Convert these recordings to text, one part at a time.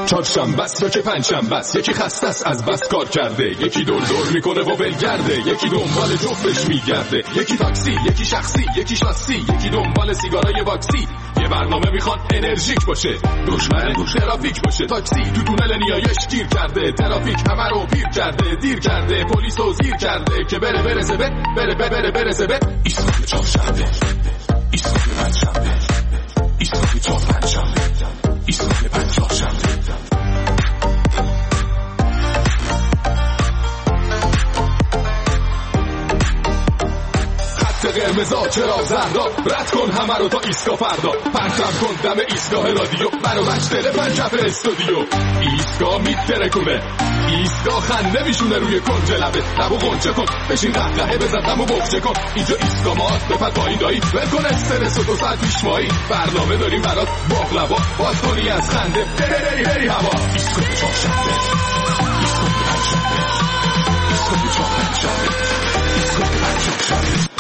چهارشنبه است یا که پنجشنبه است، یکی خسته است از بس کار کرده، یکی دور میکنه و ولگرده، یکی دنبال جفتش میگرده، یکی تاکسی، یکی شخصی، یکی شاسی، یکی دنبال سیگارای واکسی. یه برنامه میخواد انرژیک باشه، دشمن ترافیک باشه. تاکسی تو تونل نیایش گیر کرده، ترافیک همه رو پیر کرده، دیر کرده، پلیس رو زیر کرده که برسه به ایستگاه چهارشنبه، ایستگاه پنجشنبه، ایستگاه چهارشنبه، ایستگاه پنجشنبه. قرمزا چرا زردا، رد کن همه رو تا ایستگاه فردا، پرتم کن دم ایستگاه رادیو، برو مجدل پنجف استودیو. ایستگاه میترکونه، ایستگاه خنده میشونه روی کنج لبه، لبو غنچه کن، بشین قهقهه بزن دمو بخچه کن. اینجا ایستگاه ماست، بپر پایین دایی، ول کن استرس و 2 ساعت پیش مایی. برنامه داریم برات باقلوا، باز کنی از خنده بری هوا. ایستگاه چهارشنبه، ایستگاه پنجشنبه، ایستگاه چهارشنبه، ایستگاه پنجشنبه.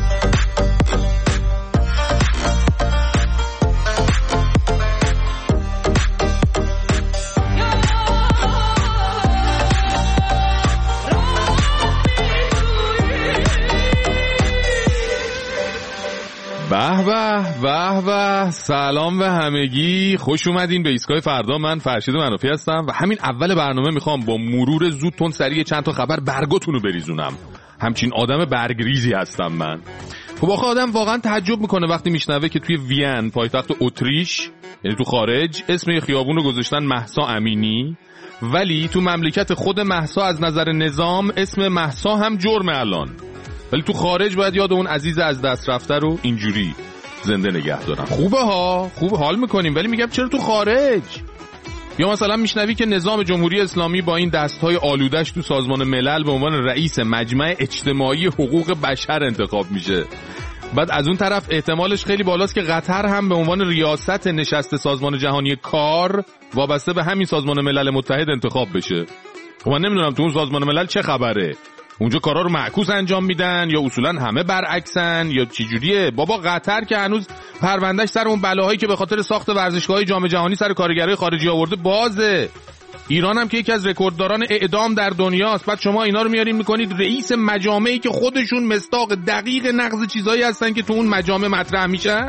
به سلام به همگی، خوش اومدین به ایستگاه فردا. من فرشید منافی هستم و همین اول برنامه میخوام با مرور زود تون سریع چند تا خبر برگاتونو بریزونم. همچین آدم برگریزی هستم من. خب آخه آدم واقعا تعجب میکنه وقتی میشنوه که توی وین، پایتخت اتریش، یعنی تو خارج، اسم یه خیابون رو گذاشتن مهسا امینی، ولی تو مملکت خود مهسا از نظر نظام اسم مهسا هم جرمه الان. ولی تو خارج باید یاد اون عزیز از دست رفته رو اینجوری زنده نگه دارن. خوبه ها، خوب حال میکنیم، ولی میگم چرا تو خارج؟ یا مثلا میشنوی که نظام جمهوری اسلامی با این دستهای آلودش تو سازمان ملل به عنوان رئیس مجمع اجتماعی حقوق بشر انتخاب میشه. بعد از اون طرف احتمالش خیلی بالاست که قطر هم به عنوان ریاست نشست سازمان جهانی کار وابسته به همین سازمان ملل متحد انتخاب بشه. خب من نمیدونم تو اون سازمان ملل چه خبره؟ اونجا کارا رو معکوس انجام میدن یا اصولا همه برعکسن یا چی جوریه؟ بابا قطر که هنوز پروندهش سر اون بلاهایی که به خاطر ساخت ورزشگاه‌های جام جهانی سر کارگرای خارجی آورده بازه. ایران هم که یکی از رکوردداران اعدام در دنیاست. بعد شما اینا رو میارین میکنید رئیس مجامعی که خودشون مصداق دقیق نقض چیزایی هستن که تو اون مجامع مطرح میشن.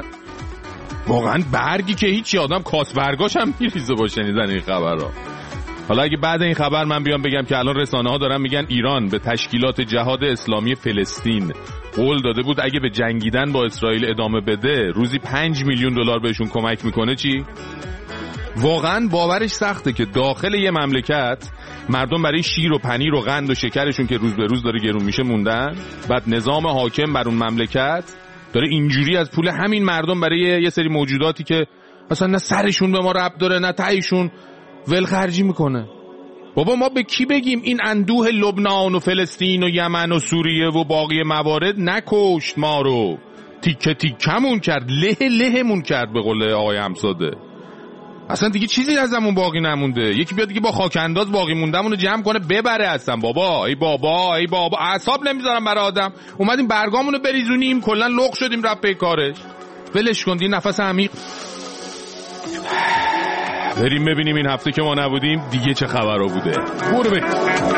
واقعا برگی که هیچی، آدم کاس برگاش هم میریزه با شنیدن این خبرها. حالا اگه بعد این خبر من بیام بگم که الان رسانه ها دارن میگن ایران به تشکیلات جهاد اسلامی فلسطین قول داده بود اگه به جنگیدن با اسرائیل ادامه بده روزی 5 میلیون دلار بهشون کمک میکنه، چی؟ واقعا باورش سخته که داخل یه مملکت مردم برای شیر و پنیر و قند و شکرشون که روز به روز داره گرون میشه موندن، بعد نظام حاکم بر اون مملکت داره اینجوری از پول همین مردم برای یه سری موجوداتی که اصلا نه سرشون به ما ربط داره نه تایشون ولخرجی میکنه. بابا ما به کی بگیم این اندوه لبنان و فلسطین و یمن و سوریه و باقی موارد نکشت ما رو، تیکه تیکمون کرد، لهمون کرد به قول آقای همساده. اصلا دیگه چیزی ازمون باقی نمونده. یکی بیاد دیگه با خاک انداز باقی موندمون رو جمع کنه ببره. اصلا بابا ای بابا اعصاب نمیذارم برای آدم. اومدیم برگامون رو بریزونیم، کلا لغ شدیم رفت به کارش. ولش کن، دی نفس عمیق بریم ببینیم این هفته که ما نبودیم دیگه چه خبرها بوده. برو بریم.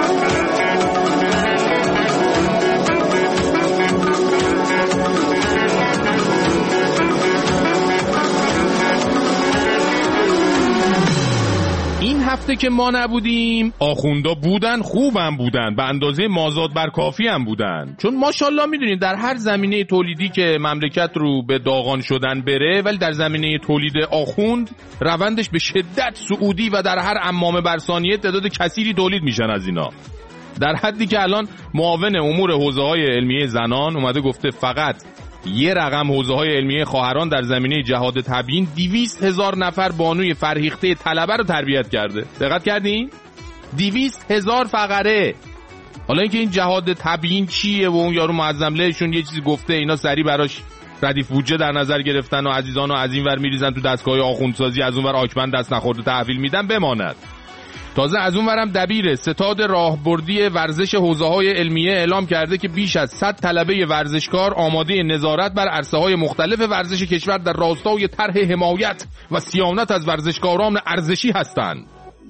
این هفته که ما نبودیم آخوندا بودن، خوبم بودن، به اندازه مازاد بر کافی هم بودن. چون ماشاءالله میدونید در هر زمینه تولیدی که مملکت رو به داغان شدن بره، ولی در زمینه تولید آخوند روندش به شدت صعودی و در هر عمامه بر ثانیه تعداد کثیری تولید میشن از اینا. در حدی که الان معاون امور حوزه‌های علمیه زنان اومده گفته فقط یه رقم حوزه‌های علمیه خواهران در زمینه جهاد تبیین 200,000 نفر بانوی فرهیخته طلبه رو تربیت کرده. دقت کردین؟ 200,000 فقره. حالا اینکه این جهاد تبیین چیه و اون یارو معظم لهشون یه چیزی گفته، اینا سری براش ردیف بودجه در نظر گرفتن و عزیزان و از این ور میریزن تو دستگاه آخوندسازی، از اون ور آکمن دست نخورده تحویل میدن بماند. تازه از اون ورم دبیر ستاد راهبردی ورزش حوزه‌های علمیه اعلام کرده که بیش از 100 طلبه ورزشکار آماده نظارت بر عرصه‌های مختلف ورزش کشور در راستای طرح حمایت و صیانت از ورزشکاران ارزشی هستند.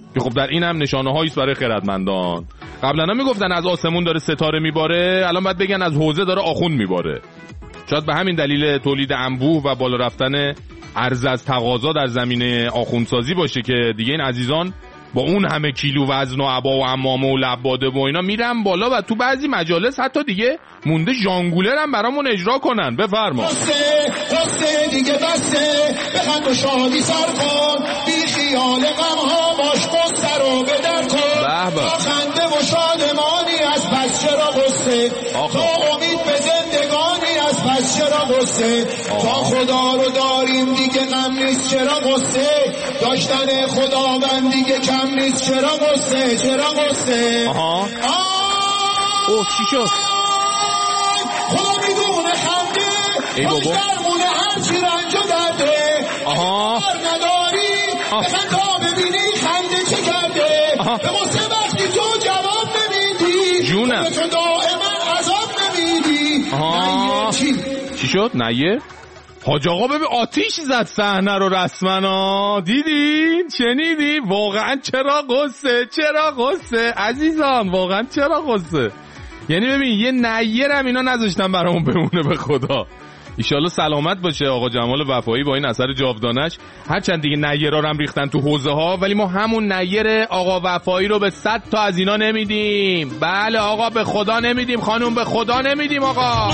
که خب در این هم نشانه هایی است برای خردمندان. قبلا میگفتن از آسمون داره ستاره میباره، الان باید بگن از حوضه داره آخوند میباره. شاید به همین دلیل تولید انبوه و بالا رفتن عرضه از تقاضا در زمینه آخوندسازی باشه که دیگه این عزیزان با اون همه کیلو وزن و عبا و عمامه و لباده و اینا میرن بالا و تو بعضی مجالس حتی دیگه مونده ژانگولر هم برامون اجرا کنن. بفرما. قصه دیگه بسته بخند و شادی سر کن، بی خیال غم ها باش قصه رو بدر کن، تا خنده و شادمانی از پس چرا قصه، تا امید به زندگانی از پس چرا قصه، تا خدا رو داریم دیگه غم نیست چرا قصه، داشتن خداوند دیگه کم نیست چرا قصه، چرا قصه. اوه چی شد؟ خدا میدونه خنده خوش درمونه هرچی رنج و درده، نداری بخند تا ببینی خنده چه کرده، به واسه وقتی تو جواب نمیدی جونم تو دائما عذاب نمیدی. چی شد؟ نیه؟ حاج آقا ببین آتیش زد صحنه رو رسما، دیدین؟ شنیدی؟ واقعا چرا قصه عزیزان، واقعا چرا قصه. یعنی ببین یه نیرم اینا نذاشتن برامون بمونه به خدا. ایشالله سلامت باشه آقا جمال وفایی با این اثر جاودانش. هرچند دیگه نیرا رو هم ریختن تو حوزه ها، ولی ما همون نیر آقا وفایی رو به 100 تا از اینا نمیدیم. بله آقا به خدا نمیدیم، خانوم به خدا نمیدیم آقا.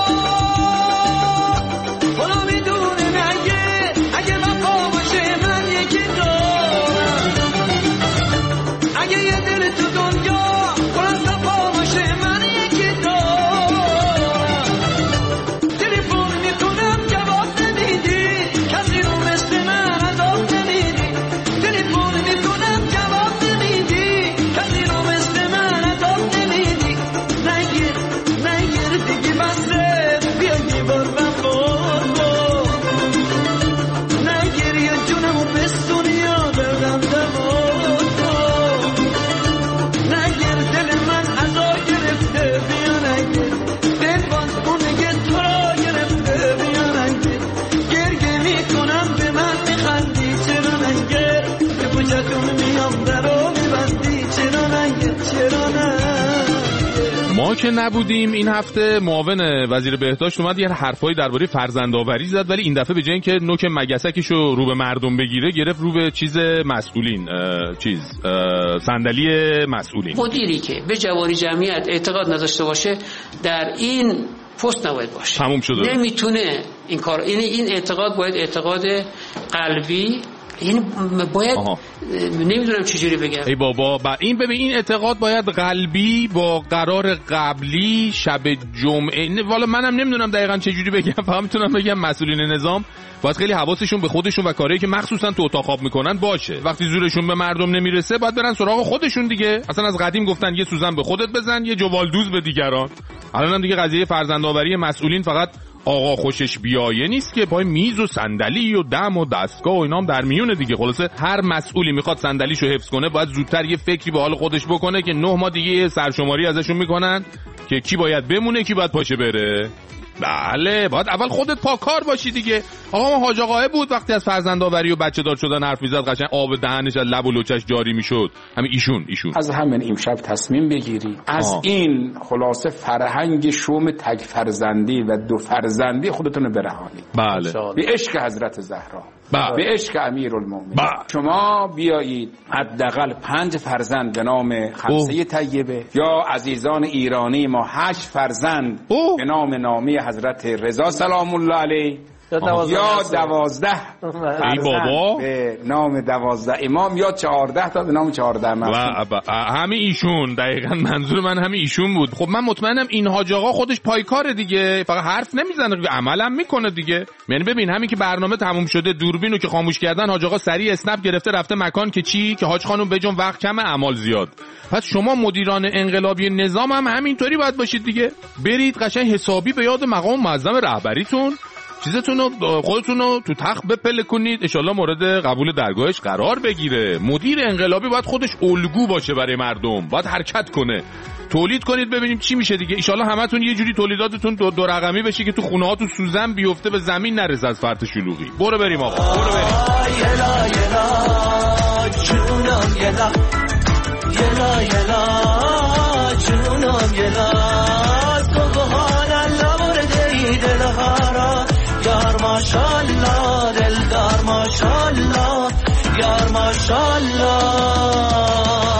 خدا میدونه اگه وفا باشه من یکی دارم، اگه یه دل تو دنیا پر از وفا باشه من یکی دارم، تلفن میکنم جواب نمیدی کسی رو مثل من عذاب نمیدی، تلفن میکنم جواب نمیدی کسی رو مثل من عذاب نمیدی، نگیر دیگه بسه بیا دیوار ما که نبودیم این هفته معاون وزیر بهداشت اومد یه حرفایی درباره فرزندآوری زد، ولی این دفعه به جای اینکه نوک مگسکشو رو به مردم بگیره گرفت رو به چیز مسئولین، صندلی مسئولین. مدیری که به جواری جمعیت اعتقاد نداشته باشه در این پست نباید باشه، تموم شده، نمیتونه این کار. این اعتقاد باید اعتقاد قلبی، این باید نمیدونم چجوری بگم ای بابا این ببین این اعتقاد باید قلبی با قرار قبلی شب جمعه، والا منم نمیدونم دقیقاً چجوری بگم، فقط میتونم بگم مسئولین نظام باید خیلی حواسشون به خودشون و کاری که مخصوصا تو اتاق خواب میکنن باشه. وقتی زورشون به مردم نمیرسه باید برن سراغ خودشون دیگه. اصلا از قدیم گفتن یه سوزن به خودت بزن یه جوالدوز به دیگران. الانم دیگه قضیه فرزندآوری مسئولین فقط آقا خوشش بیایه نیست که، پای میز و صندلی و دم و دستگاه و اینا هم در میونه دیگه. خلاصه هر مسئولی میخواد صندلیشو حفظ کنه باید زودتر یه فکری به حال خودش بکنه که 9 ماه دیگه سرشماری ازشون میکنن که کی باید بمونه کی باید پاشه بره. بله باید اول خودت پاکار باشی دیگه. آقا ما حاج آقاه بود وقتی از فرزندآوری و بچه دار شدن حرف میزد قشنگ آب دهنش از لب و لوچش جاری میشد. همین ایشون از همین امشب تصمیم بگیری از این خلاصه فرهنگ شوم تک فرزندی و 2 فرزندی خودتون برهانی. بله به عشق حضرت زهرا، بله. به عشق امیرالمومنین، شما بیایید حداقل 5 فرزند به نام خمسه طیبه، یا عزیزان ایرانی ما 8 فرزند به نام نامی حضرت رضا سلام الله علیه، یا 12 ای بابا به نام 12 امام، یا 14 تا به نام 14 معصوم. همین ایشون دقیقاً منظور من همین ایشون بود. خب من مطمئنم این حاج آقا خودش پایکاره دیگه، فقط حرف نمیزنه عملم میکنه دیگه. یعنی ببین همین که برنامه تموم شده دوربینو که خاموش کردن حاج آقا سریع اسنپ گرفته رفته مکان که چی که حاج خانم بجون وقت کمه اعمال زیاد. پس شما مدیران انقلابی نظام هم همینطوری باید باشید دیگه. برید قشنگ حسابی به یاد مقام معظم رهبریتون چیزتونو خودتونو تو تخت بپله کنید، انشالله مورد قبول درگاهش قرار بگیره. مدیر انقلابی باید خودش الگو باشه برای مردم، باید حرکت کنه. تولید کنید ببینیم چی میشه دیگه. انشالله همتون یه جوری تولیداتتون 2 رقمی بشه که تو خونه هاتون سوزن بیفته به زمین نرسه از فرط شلوغی. برو بریم آقا برو بریم. ماشاءالله یار ماشاءالله.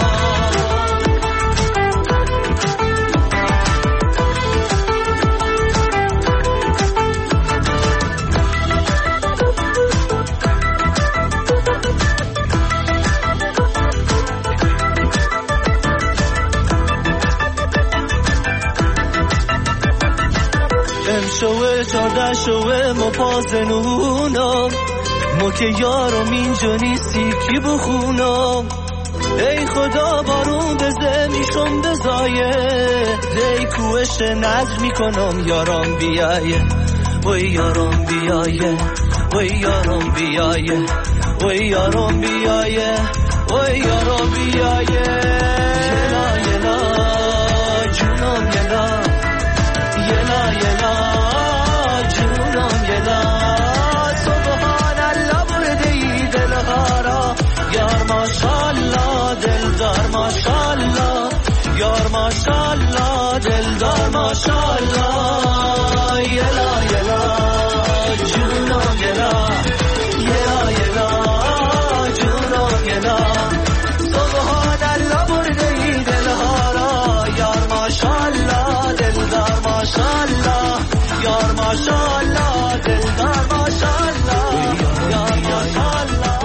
شوه 14 شوه ما پازنونم ما که یارم اینجا نیستی کی بخونم. ای خدا بارون بزه میشم بزایه دی کوش نجم میکنم یارم بیایه وی یارم بیایه وی یارم بیایه وی یارم بیایه وی یارم بیایه. یلا یلا جونم یلا یلا یلا جونم یلا سبحان الله برده ای دلهارا یار ماشاءالله دلدار ماشاءالله یار ماشاءالله دلدار ماشاءالله. یلا یلا جونم یلا یلا یلا جونم یلا سبحان الله برده ای دلهارا یار ماشاءالله دلدار ماشاءالله یار ماشاءالله دلدار ماشاءالله یار ماشاءالله.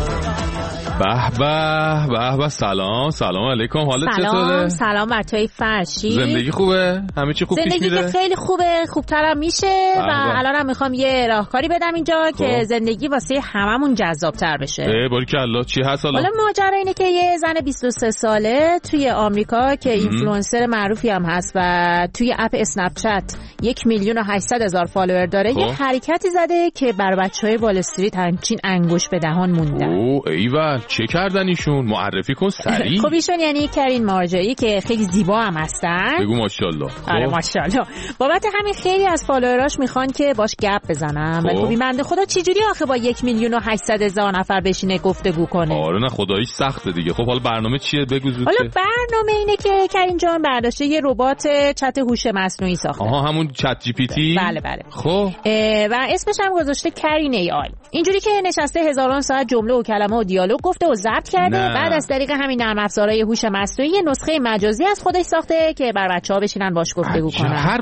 به به سلام علیکم. حالت چطوره؟ سلام بچهای فرشی. زندگی خوبه؟ همه چی خوب پیش میره؟ زندگی خیلی خوبه، خوبترم میشه و الانم میخوام یه راهکاری بدم اینجا که زندگی واسه هممون جذابتر بشه. باریکالله. چی هست حالا ماجرا اینه که یه زن 23 ساله توی آمریکا که اینفلوئنسر معروفی هم هست و توی اپ اسنپ چت 1,800,000 فالوور داره یه حرکتی زده که بر بچهای وال استریت همچین انگوش به دهان موندن. ایول چه کردن ایشون؟ معرفی کن سریع. خب ایشون یعنی کرین مارجایی که خیلی زیبا هم هستن. بگو ماشاءالله. آره ماشاءالله. بابت همین خیلی از فالووراش میخوان که باش گپ بزنن. و خب این بنده خدا چجوری آخه با 1,800,000 نفر بشینه گفتگو کنه؟ آره نه خداییش سخته دیگه. خب حالا برنامه چیه بگو زود. حالا برنامه اینه که کرین جان برداشته یه ربات چت هوش مصنوعی ساخته. همون چت جی پی تی. بله. خب و اسمش هم گذاشته کرین ای آی. اینجوری که نشسته هزاران ساعت جمله و کلمه و دیالوگ گفته و ضبط کرده. بعد از طریق همین نرم افزارهای هوش مصنوعی یه نسخه مجازی از خودش ساخته که بر بچه‌ها بشینن باش گفتگو کنن. هر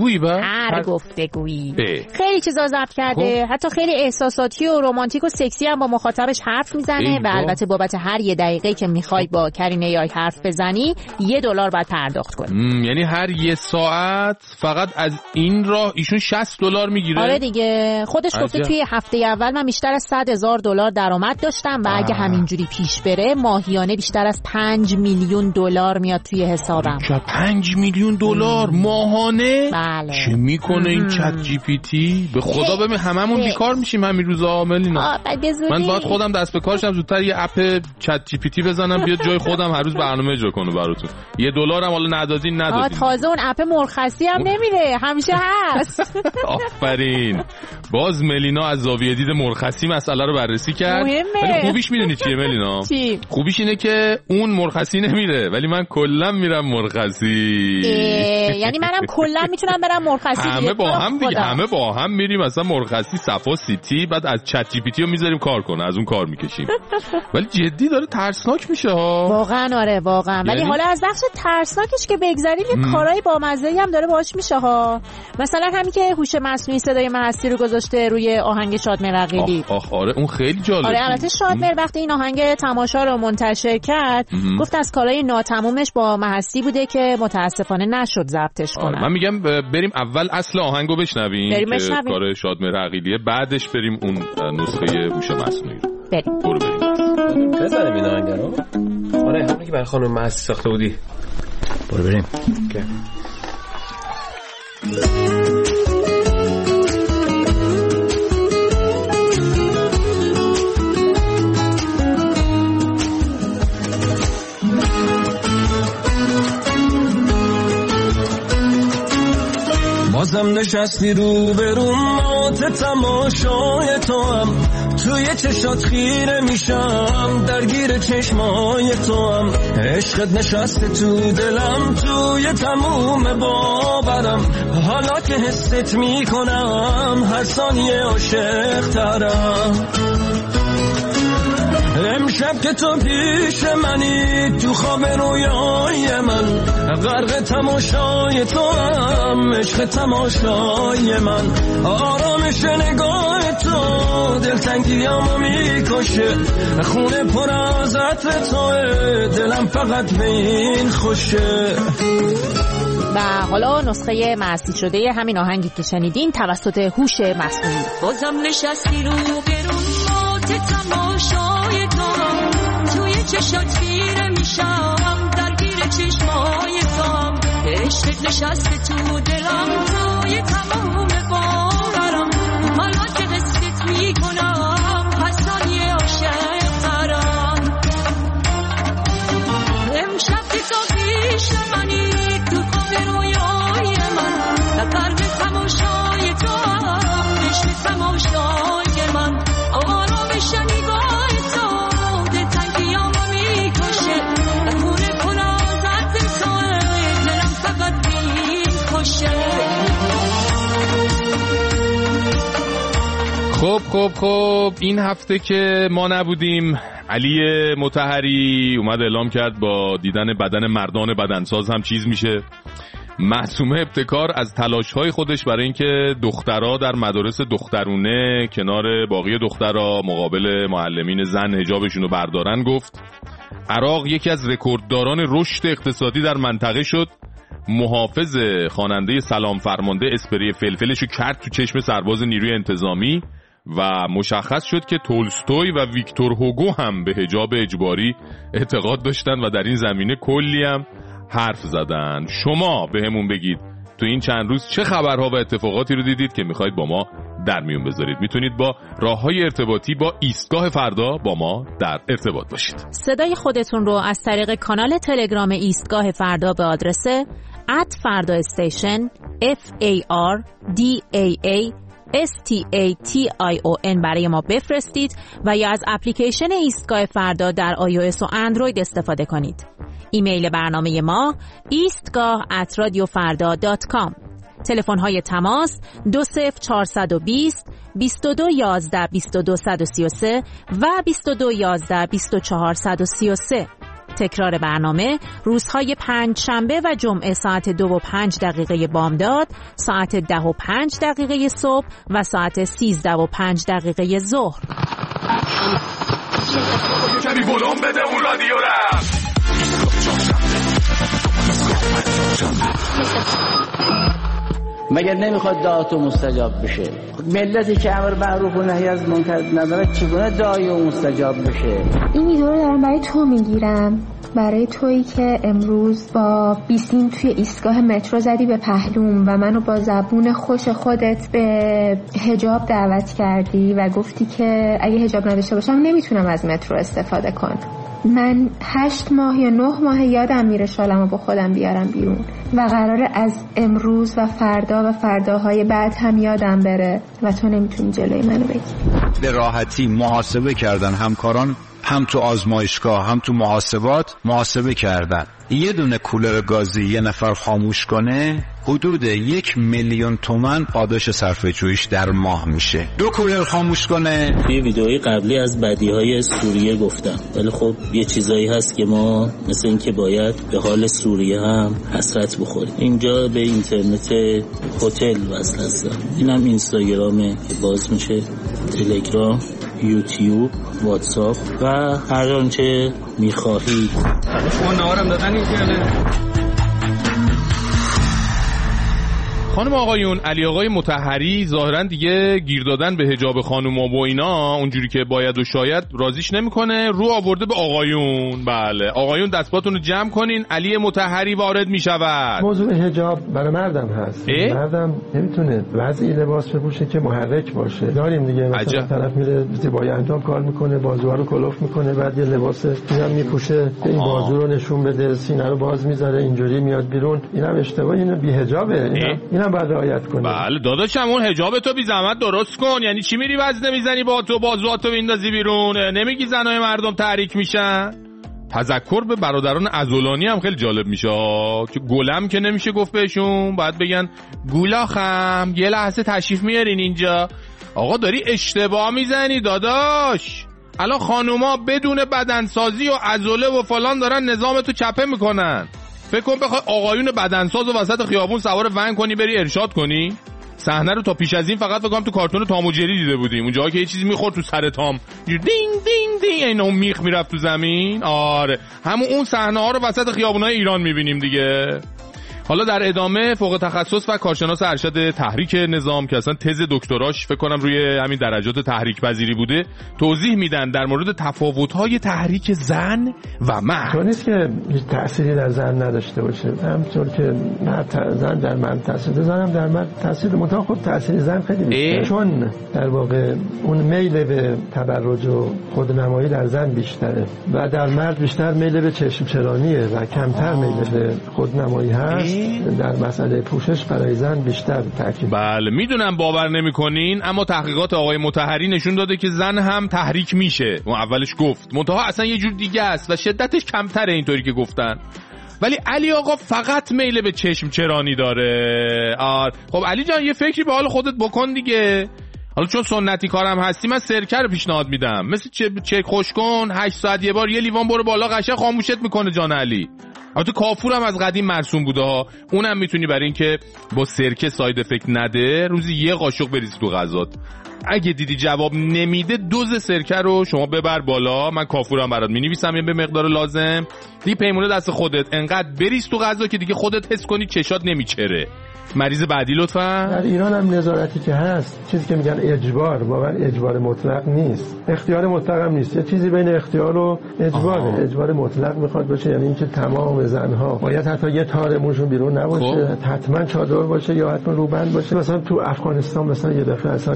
گفتگویی خیلی چیزا ضبط کرده. حتی خیلی احساساتی و رمانتیک و سکسی هم با مخاطبش حرف میزنه و البته بابت هر یه دقیقه که میخوای با کرین ای آی حرف بزنی $1 باید پرداخت کنی. یعنی هر یه ساعت فقط از این راه ایشون $60 میگیره. آره دیگه. خودش گفته توی هفته اول من بیشتر از $100,000 درآمد داشتم و اگه همینجوری پیش بره ماهیانه بیشتر از $5 میلیون میاد توی حسابم. 5 میلیون دلار ماهانه؟ بله. چه میکنه این چت جی پی تی؟ به خدا ببین هممون بیکار میشیم همین روزا ملینا. من باید خودم دست به کارشم زودتر یه اپ چت جی پی تی بزنم بیاد جای خودم هر روز برنامه اجرا کنه براتون. $1 هم حالا ندادین. تازه اون اپ مرخصی هم نمیره، همیشه هست. آفرین. باز ملینا از زاویه دید مرخصی مسئله رو بررسی کرد. ولی خوبیش میدونی چیه ملینا؟ چی؟ خوبیش اینه که اون مرخصی نمیره ولی من کلا میرم مرخصی. یعنی منم کلا میتونم برم مرخصی. همه با هم میریم مثلا مرخصی صفا سیتی، بعد از چت جی پی تی رو میذاریم کار کنه، از اون کار میکشیم. ولی جدی داره ترسناک میشه ها. واقعا آره واقعا. ولی حالا از بخش ترسناکش که بگذریم یه کارهای بامزه‌ای هم داره باهاش میشه ها. مثلا همین که هوش مصنوعی صدای مهستی رو گذاشته روی آهنگ شادمهر عقیلی. آره اون خیلی جالب. آره البته شادمهر وقتی این آهنگ تماشا رو منتشر کرد گفت از کارهای ناتمومش با مهستی بوده که متاسفانه نشد ضبطش کنن. من میگم بریم اول اصل آهنگو بشنویم که کار شادمهر عقیلیه، بعدش بریم اون نسخه هوش مصنوعی رو. بریم. بزنیم این آهنگ رو. آره همونی که برای خانم مهستی ساخته بودی. بریم. بازم نشستی رو به رومات تماشای تو هم توی چشات خیره میشم درگیر چشمای تو هم عشقت نشسته تو دلم توی تموم باورم حالا که حست میکنم هر ثانیه عاشق ترم شب که تو پیش منی تو خواب رویای من غرق تماشای تو هم عشق تماشای من آرامش نگاه تو دلتنگیامو میکشه خونه پر از عطر توه دلم فقط به این خوشه. و حالا نسخه معزی شده همین آهنگی که شنیدین توسط هوش مصنوعی. بازم نشستی رو برون مات تماشای تو توی چشات گیره میشم درگیر چشمای تو عشق نشسته تو دلم توی تمام باورم حالا که قصت میکنم حسانی عاشق ترم امشب که تو پیش منی تو خواب رویای من غرق تماشای تو عشق تماشای من آرامش نگاه تو دلتنگیامو میکشه خونه پر از عطر توه دلم فقط میکشه. خب این هفته که ما نبودیم علی مطهری اومد اعلام کرد با دیدن بدن مردان بدنساز هم چیز میشه. معصومه ابتکار از تلاش‌های خودش برای اینکه دخترها در مدارس دخترونه کنار باقی دخترها مقابل معلمین زن حجابشون رو بردارن گفت. عراق یکی از رکوردداران رشد اقتصادی در منطقه شد. محافظ خواننده سلام فرمانده اسپری فلفلشو کرد تو چشم سرباز نیروی انتظامی و مشخص شد که تولستوی و ویکتور هوگو هم به حجاب اجباری اعتقاد داشتن و در این زمینه کلی هم حرف زدن. شما به همون بگید تو این چند روز چه خبرها و اتفاقاتی رو دیدید که میخواید با ما در میون بذارید. میتونید با راههای ارتباطی با ایستگاه فردا با ما در ارتباط باشید. صدای خودتون رو از طریق کانال تلگرام ایستگاه فردا به آدرس @fardastation FARDASTATION برای ما بفرستید و یا از اپلیکیشن ایستگاه فردا در iOS و اندروید استفاده کنید. ایمیل برنامه ما eastgah@radiofarda.com. تلفن‌های تماس 20420 2211 2233 و 2211 2433. تکرار برنامه روزهای پنجشنبه و جمعه ساعت 2:05 بامداد، ساعت 10:05 صبح و ساعت 13:05 ظهر. کمی بلوم بده اون رادیو را. مگر نمیخواد دعاتو مستجاب بشه؟ ملتی که امر معروف و نهی از منکر نداره چگونه دعای او مستجاب بشه؟ این ویدیو رو دارم برای تو میگیرم، برای تویی که امروز با بیسیم توی ایستگاه مترو زدی به پهلوم و منو با زبون خوش خودت به حجاب دعوت کردی و گفتی که اگه حجاب نداشته باشم نمیتونم از مترو استفاده کنم. من 8 ماه یا 9 ماه یادم میره شالمو با خودم بیارم بیرون و قراره از امروز و فردا و فرداهای بعد هم یادم بره و تو نمیتونی جلوی منو بگیری. به راحتی محاسبه کردن همکاران، هم تو آزمایشگاه هم تو محاسبه کردن. یه دونه کولر گازی یه نفر خاموش کنه حدود 1,000,000 تومان پاداش صرفه‌جوییش در ماه میشه. 2 کولر خاموش کنه. توی ویدئوی قبلی از بدیهای سوریه گفتم، ولی خب یه چیزایی هست که ما مثل این که باید به حال سوریه هم حسرت بخوریم. اینجا به اینترنت هتل وصل هستم. اینم اینستاگرامه که باز میشه، تلگرام، یوتیوب، واتساپ و هر آنچه میخواهید. شما نهارم دادن این خانم آقایون، علی آقای مطهری ظاهرا دیگه گیر دادن به حجاب خانوما و اینا اونجوری که باید و شاید راضیش نمیکنه، رو آورده به آقایون. بله آقایون دستاتون رو جمع کنین، علی مطهری وارد میشود. موضوع حجاب برای مردم هست. مردم نمیتونه وضعی لباس بپوشه که محرک باشه. داریم دیگه مثلا طرف میره زیبایی اندام کار میکنه، بازوها رو کلوف میکنه، بعد یه لباس اینم میپوشه که این بازو رو نشون بده، سینه رو باز میذاره، اینجوری میاد بیرون. اینم اشتباهه، اینم بی حجابه. اینم باید رعایت کنی. بله داداشم اون حجاب تو بی زحمت درست کن. یعنی چی میری وزنه میزنی با تو بازواتو میندازی بیرون؟ نمیگی زنای مردم تحریک میشن؟ تذکر به برادران عضلانی هم خیلی جالب میشه که گلم که نمیشه گفت بهشون، باید بگن گولاخم یه لحظه تشریف میارین اینجا. آقا داری اشتباه میزنی داداش. الان خانوما بدون بدنسازی و عضله و فلان دارن نظامتو چپه میکنن. فکر کن بخوای آقایون بدنساز و وسط خیابون سوار ون کنی بری ارشاد کنی. صحنه رو تا پیش از این فقط فکر کنم تو کارتون تام و جری دیده بودیم، اونجا که یه چیزی میخورد تو سر تام دینگ دینگ دینگ این اون میخ میرفت تو زمین. آره همون اون صحنه ها رو وسط خیابونای ایران میبینیم دیگه. حالا در ادامه فوق تخصص و کارشناس ارشد تحریک نظام که اصلا تز دکتراش فکر کنم روی همین درجات تحریک پذیری بوده توضیح میدن در مورد تفاوت‌های تحریک زن و مرد. تو نیست که هیچ تأثیری در زن نداشته باشه، همونطور که زن در مرد تأثیر داره زن هم در مرد تأثیر داره، منتها خب تأثیر زن خیلی بیشتره چون در واقع اون میل به تبرج و خودنمایی در زن بیشتره و در مرد بیشتر میل به چشم چرانیه و کمتر میل به خودنمایی هست. در مسئله پوشش برای زن بیشتر تاکید. بله میدونم باور نمی‌کنین اما تحقیقات آقای مطهری نشون داده که زن هم تحریک میشه. اون اولش گفت منتها اصلا یه جور دیگه است و شدتش کمتره اینطوری که گفتن. ولی علی آقا فقط میل به چشم چرانی داره. خب علی جان یه فکری به حال خودت بکن دیگه. حالا چون سنتی کارم هستی من سرکه رو پیشنهاد میدم، مثل چک خوش کن 8 ساعت یه بار یه لیوان برو بالا قشنگ خاموشت میکنه جان علی. البته کافور هم از قدیم مرسوم بوده ها، اونم میتونی برای این که با سرکه ساید افکت نده روزی یه قاشق بریز تو غذات. اگه دیدی جواب نمیده دوز سرکه رو شما ببر بالا، من کافورم برات مینویسم یه به مقدار لازم، دیگه پیمونه دست خودت، انقدر بریز تو غذا که دیگه خودت حس کنی چشات نمیچره. مریض بعدی لطفا. در ایران هم نظارتی که هست چیزی که میگن اجبار، واقعا اجبار مطلق نیست، اختیار مطلق هم نیست، یه چیزی بین اختیار و اجباره. اجبار مطلق میخواد باشه یعنی اینکه تمام زنها باید حتی یه تار موشون بیرون نباشه، حتما چادر باشه یا حتما روبند باشه. مثلا تو افغانستان مثلا یه دفعه اصلا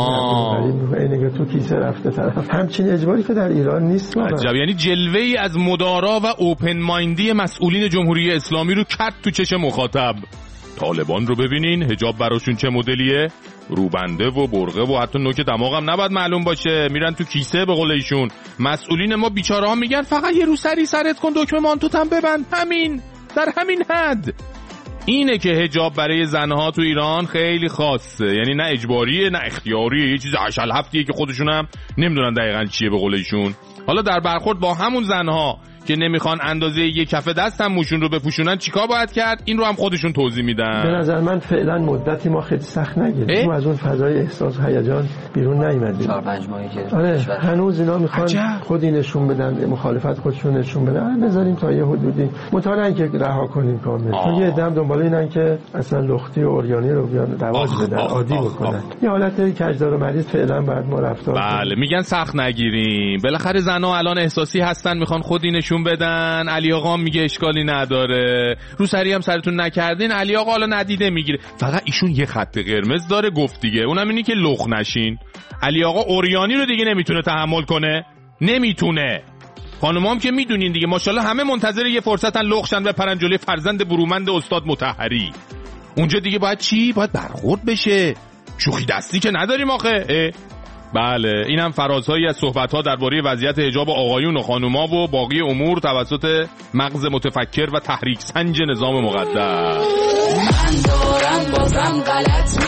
اینه که تو کیسه رفته طرف، همچین اجباری که در ایران نیست. عجب، یعنی جلوه‌ای از مدارا و اوپن مایندی مسئولین جمهوری اسلامی رو کرد تو چش مخاطب. طالبان رو ببینین حجاب براشون چه مدلیه، روبنده و برقه و حتی نوک دماغ هم نباید معلوم باشه، میرن تو کیسه به قول ایشون. مسئولین ما بیچاره ها میگن فقط یه روسری سرت کن دکمه مانتوت هم ببند، همین در همین حد. اینه که حجاب برای زنها تو ایران خیلی خاصه، یعنی نه اجباریه نه اختیاریه، یه چیز عشل هفتیه که خودشون هم نمیدونن دقیقاً چیه به قول ایشون. حالا در برخورد با همون زنها که نمیخوان اندازه یک کف دست هم موشون رو بپوشونن چیکار باید کرد؟ این رو هم خودشون توضیح میدن. به نظر من فعلا مدتی ما خیلی سخت نگیریم، ما از اون فضای احساس و هیجان بیرون نیومدیم. 4-5 ماهی که آره هنوز اینا میخوان خودی نشون بدن، مخالفت خودشون نشون بدن، بذاریم تا یه حدودی مطالعه که رها کنیم کامل. چون یه عدم دنبال اینن که اصلا لختی و اوریانی رو بیان رواج بدن، عادی بکنن. یه حالت کجدار و مریض فعلا بعد ما رفتار. بله میگن سخت نگیریم، بالاخره زنا الان احساسی هستن، میخوان خودی نشون بدن. علی آقا میگه اشکالی نداره، رو سری هم سرتون نکردین. علی آقا حالا ندیده میگیره، فقط ایشون یه خط قرمز داره گفت دیگه، اونم اینی که لخ نشین. علی آقا اوریانی رو دیگه نمیتونه تحمل کنه، نمیتونه. خانمام که میدونین دیگه ماشاءالله همه منتظر یه فرصتن لخشن بپرن جلوی فرزند برومند استاد مطهری. اونجا دیگه باید چی؟ باید برخورد بشه، شوخی دستی که نداریم آخه. بله اینم فرازهایی از صحبت‌ها درباره وضعیت حجاب آقایون و خانوما و باقی امور توسط مغز متفکر و تحریک سنج نظام مقدس. من دارم بازم غلط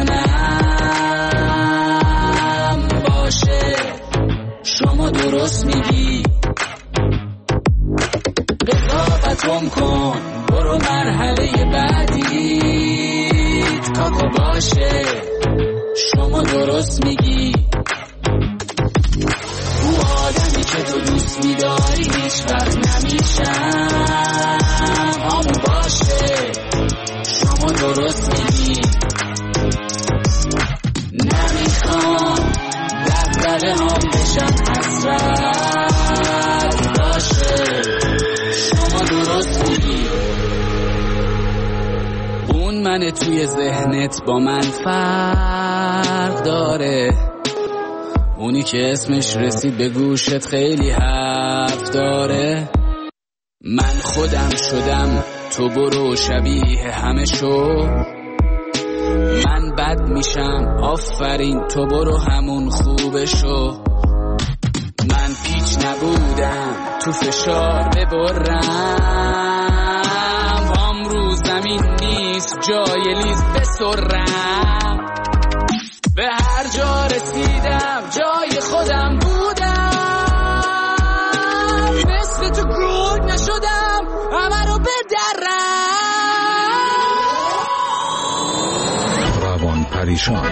میکنم، باشه شما درست میگی، قضاوتم کن برو مرحله بعدی، کاکو باشه شما درست میگی. او آدمی که تو دوست میداری هیچ وقت نمیشم، همون باشه شما درست میگی. نمیخوام دفتره هم بشن حسرت، باشه شما درست میگی. اون من توی ذهنت با من فرق داره، اونی که اسمش رسید به گوشت خیلی حرف داره. من خودم شدم تو برو شبیه همه شو، من بد میشم آفرین تو برو همون خوبه شو. من پیچ نبودم تو فشار ببرم، هم رو زمین نیست جای لیز بسرم. به هر جا رسیدم جای خودم بودم، پریشان.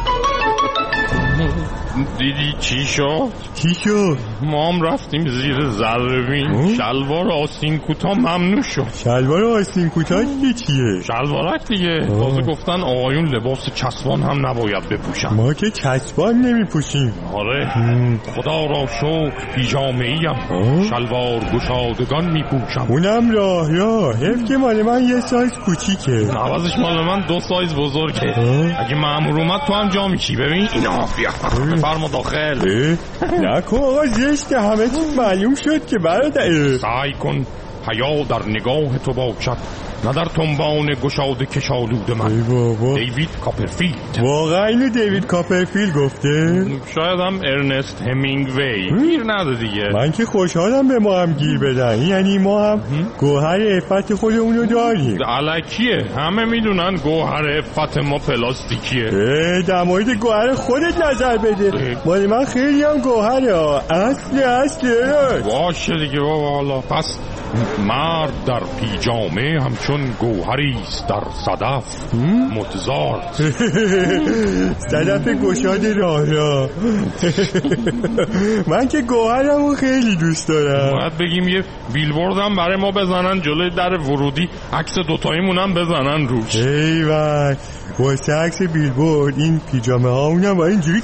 دیدی چی شد؟ ما هم رفتیم زیر ذره‌بین. شلوار آستین کوتاه ممنوع شد. شلوار آستین کوتاه دیگه چیه؟ شلوارک دیگه. تازه گفتن آقایون لباس چسبان هم نباید بپوشن. ما که چسبان نمیپوشیم. آره خدا را شکر پیژامه‌ایم شلوار گشادگان میپوشم. اونم راه حیف که مال من یه سایز کوچیکه. عوضش مال من 2 سایز بزرگه. اگه مأمور اومد تو هم جا میشی. ببین اینا فرما داخل. نکن آقا زشته، همه چیز معلوم شد که برادر. سعی کن حیا در نگاه تو باشد نه در تنبان گشاده کشالود من. دیوید کاپرفیلد. واقعا اینو دیوید کاپرفیلد گفته؟ شاید هم ارنست همینگوی. گیر نده دیگه. من که خوشحالم به ما هم گیر بدن، یعنی ما هم گوهر عفت خودمونو داریم. الکیه، همه میدونن گوهر عفت ما پلاستیکیه. در مورد گوهر خودت نظر بده. مال من خیلی هم گوهره. اصله باشه دیگه بابا. حالا پس مرد در پیجامه همچون گوهری است در صدف متزار. صدف گشاد راه. من که گوهرمو خیلی دوست دارم. باید بگیم یه بیلبورد هم برای ما بزنن جلوی در ورودی، عکس دوتاییمون هم بزنن روش. ایوان واسه عکس بیلبورد این پیجامه ها اونم با اینجوری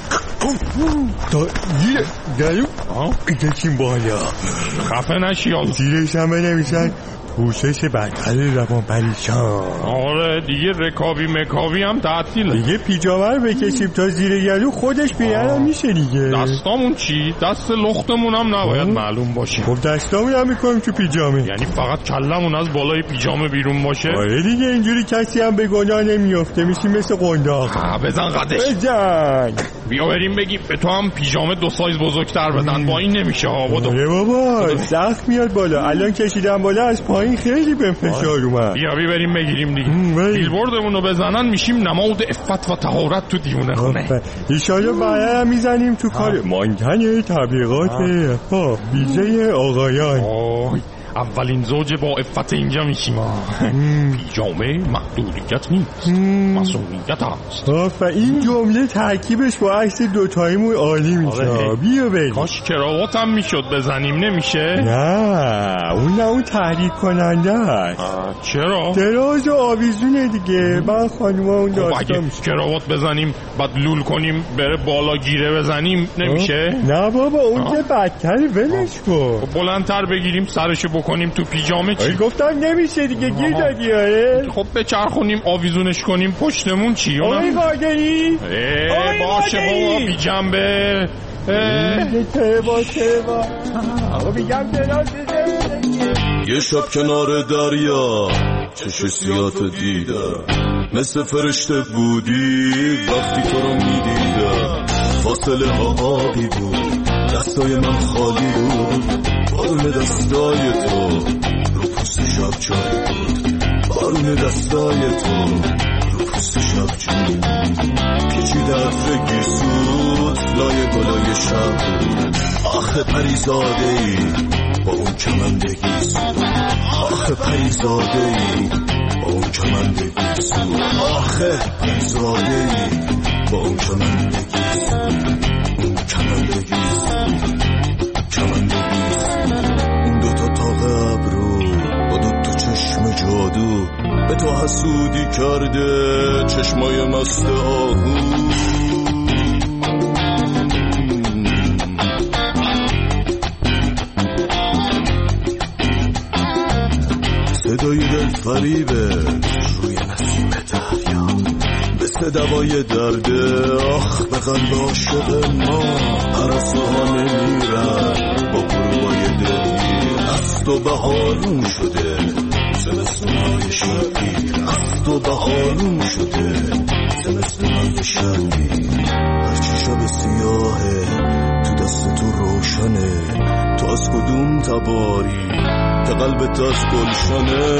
گلو بکشیم بالا. خفه نشی. زیرش هم نمیشن پوشش بدتر روان پریشان. آره دیگه رکابی مکابی هم تعطیله دیگه. پیجامه رو بکشیم تا زیر گلو خودش بیارم میشه دیگه. دستامون چی؟ دست لختمون هم نباید معلوم باشه. خب دستامون هم میکنیم تو پیجامه. یعنی فقط کلمون از بالای پیجامه بیرون باشه؟ آره دیگه، اینجوری کسی هم به گناه نمیفته. میشیم مثل قنداق. بزن قدش. بزن. بیا بریم بگیم به تو هم پیجامه 2 سایز بزرگتر بدن. با این نمیشه ها. آره بابا سخت میاد بالا. الان کشیدم بالا از پایین خیلی به فشار اومد. بیا بریم بگیریم دیگه. بیلبوردمون رو بزنن میشیم نماد عفت و طهارت تو دیونه خونه. ایشالا برای هم میزنیم تو کار ماندن تبلیغات ویزه آقایان. اولین زوج با عفت اینجا میشیم. پیجامه محدودیت نیست، مسئولیت هست. این جمله ترکیبش با عکس دوتاییمون عالی میشه. بیا بریم. کاش کراوات هم میشد بزنیم. نمیشه؟ نه اون تحریک کننده است. چرا؟ دراز و آویزونه دیگه. من خانوما اون داستان میشه. کراوات بزنیم بعد لول کنیم بره بالا گیره بزنیم نمیشه؟ نه بابا اون که بدتر. ولش کن. بلندتر بگیریم سرشو بکنیم تو پیجامه. چی؟ گفتم نمیشه دیگه. گیر دادی. آره خب بچرخونیم آویزونش کنیم پشتمون. چی؟ آقای قادری باشه بابا بی جنبه. بگم دراز یه شب کنار دریا چش سیات دیدم، مثل فرشته بودی وقتی تو رو میدیدم. فاصله ها آبی بود، دستای من خالی بود. بارون دستای تو رو پوست شب چای بود. بارون دستای تو رو پوست شب چای بود. پیچیده عطر گیسوت لای گلای شب بود. آخه پریزاده ای با اون کمند گیسوت. آخه پریزاده ای با اون کمند گیسوت. آخه پریزاده ای با اون کمند گیسوت. اون کمند گیسوت. کمند گیسوت. اون دوتا تاق ابرو با دوتا چشم جادو به تو حسودی کرده. چشمای مست آهو. صدای دل فریبه روی نسیم دریا، مثل دوای درده. آخ به قلب عاشق ما پرستوها نمیرن با گروهای دلگیر. از تو بهارون شده زمستونهای شبی. از تو بهارون شده زمستونهای شبی. هرچی شب سیاهه تو دست تو روشنه. تو از کدوم تباری که قلبت از گلشنه.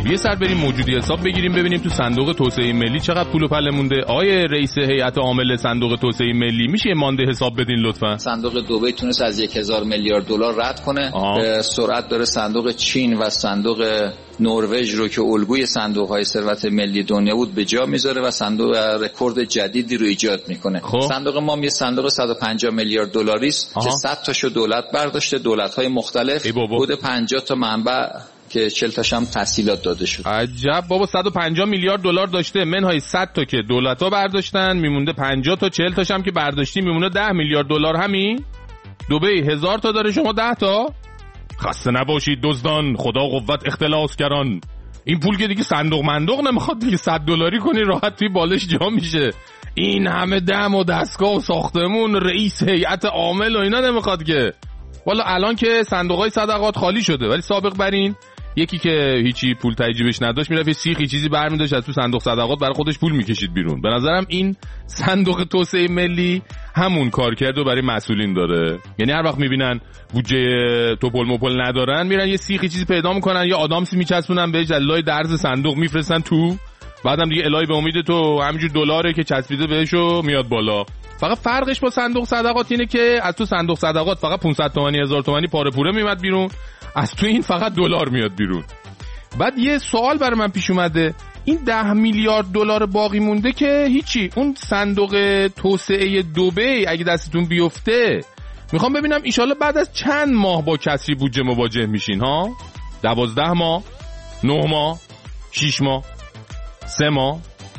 یه سر بریم موجودی حساب بگیریم ببینیم تو صندوق توسعه ملی چقدر پول و پله مونده. آیه رئیس هیئت عامل صندوق توسعه ملی میشه مانده حساب بدین لطفا؟ صندوق دبی تونست از 1000 میلیارد دلار رد کنه. به سرعت داره صندوق چین و صندوق نروژ رو که الگوی صندوق‌های ثروت ملی دنیا بود به جا میذاره و صندوق رکورد جدیدی رو ایجاد میکنه. صندوق ما یه صندوق 150 میلیارد دلاری است که 100 تاشو دولت برداشته، دولت‌های مختلف، حدود 50 تا منبع که 40 تاش هم تسهیلات داده شد. عجب بابا، 150 میلیارد دلار داشته، منهای 100 تا که دولت‌ها برداشتن میمونده 50 تا، 40 تاش هم که برداشتی میمونه 10 میلیارد دلار. همین دبی 1000 تا داره، شما 10 تا. خسته نباشید دزدان، خدا قوت اختلاسگران. این پول که دیگه صندوق مندوق نمیخواد دیگه، 100 دلاری کنی راحت توی بالش جا میشه. این همه دم و دستگاه و ساختمون، رئیس هیئت عامل و اینا نمیخواد که. والا الان که صندوق‌های صدقات خالی شده، ولی سابق برین یکی که هیچی پول تجیبش نداشت میرفت سیخی چیزی برمی‌داشت از تو صندوق صدقات برای خودش پول میکشید بیرون. به نظرم این صندوق توسعه ملی همون کار کرد و برای مسئولین داره. یعنی هر وقت میبینن بودجه توپل مپل ندارن میرن یه سیخی چیزی پیدا میکنن یا آدامسی میچسبونن بهش، لای درز صندوق میفرستن تو، بعدم دیگه الهی به امید تو همینجور دلاره که چسبیده بهشو میاد بالا. فقط فرقش با صندوق صدقات اینه که از تو صندوق صدقات فقط 500 تومانی 1000 تومانی پاره پوره میاد بیرون، از تو این فقط دلار میاد بیرون. بعد یه سوال برای من پیش اومده، این 10 میلیارد دلار باقی مونده که هیچی، اون صندوق توسعه دبی اگه دستتون بیفته میخوام ببینم ایشالا بعد از چند ماه با کسری بودجه مواجه میشین ها؟ 12 ماه، 9 ماه، 6 ماه، 3 ماه.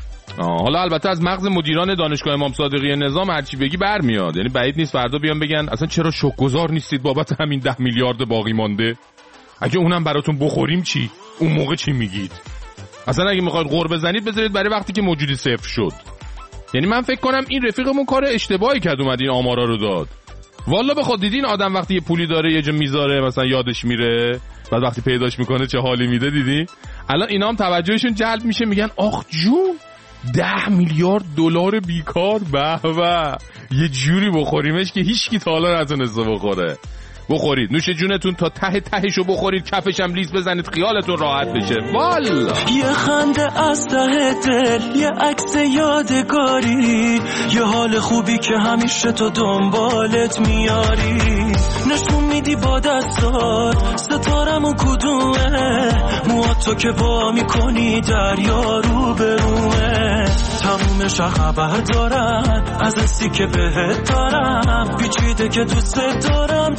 حالا البته از مغز مدیران دانشگاه امام صادقی نظام هرچی بگی برمیاد، یعنی بعید نیست فردا بیان بگن اصلا چرا شکرگزار نیستید بابت همین 10 میلیارد باقی مانده؟ اگه اونم براتون بخوریم چی؟ اون موقع چی میگید؟ اصلا اگه میخواید غر بزنید بذارید برای وقتی که موجودی صفر شد. یعنی من فکر کنم این رفیقمون کار اشتباهی کرد اومد این آمارا رو داد. والا بخواد دیدین آدم وقتی یه پولی داره یه جا میذاره مثلا یادش میره، بعد وقتی پیداش میکنه چه حالی میده. دیدی الان اینا هم توجهشون جلب میشه، میگن آخ جون 10 میلیارد دلار بیکار، به به یه جوری بخوریمش که هیچکی تا حالا نتونسته بخوره. بخورید نوش جونتون تا ته تهشو بخورید، کفش هم لیز بزنید خیالتون راحت بشه. والا یه خنده از ته دل، یه عکس یادگاری، یه حال خوبی که همیشه تو دنبالت میاری، نشون میدی با دستات ستارمون کدومه، موهاتو که وا میکنی دریا رو برومه، تمومش خبر دارم از حسی که بهت دارم، پیچیده که دوست دارم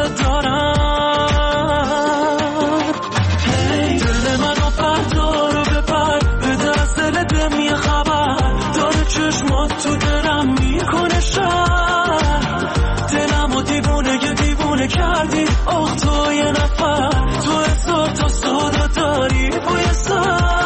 هی دل منو بردار و ببر، بده از دل دم یه خبر، داره چشمات تو دلم میکنه شر، دلمو دیوونه کردی، آخ تو یه نفر، تو هزار تا سودا داری بوی سر.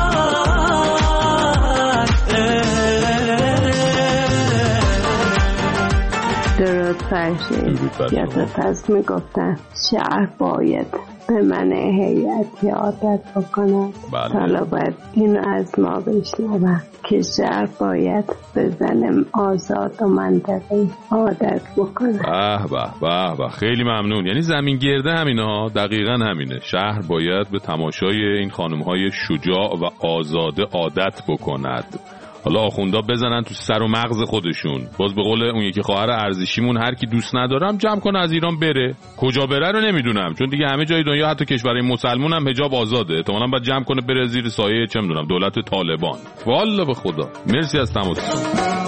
درود فرشید، یادت از میگفتن شهر باید به من هیئتی عادت بکنم. حالا باید اینو از ما بشنوم که شهر باید به زن آزاد و منطقی عادت بکنم. به خیلی ممنون. یعنی زمین گرده همینه ها، دقیقا همینه. شهر باید به تماشای این خانم‌های شجاع و آزاده عادت بکند. حالا آخوندا بزنن تو سر و مغز خودشون. باز به قول اون یکی خواهر ارزشیمون، هر کی دوست ندارم جمع کنه از ایران بره. کجا بره رو نمیدونم، چون دیگه همه جای دنیا حتی کشورهای مسلمون هم حجاب آزاده. احتمالاً باید جمع کنه بره زیر سایه چه میدونم دولت طالبان. والله به خدا. مرسی از تماستون.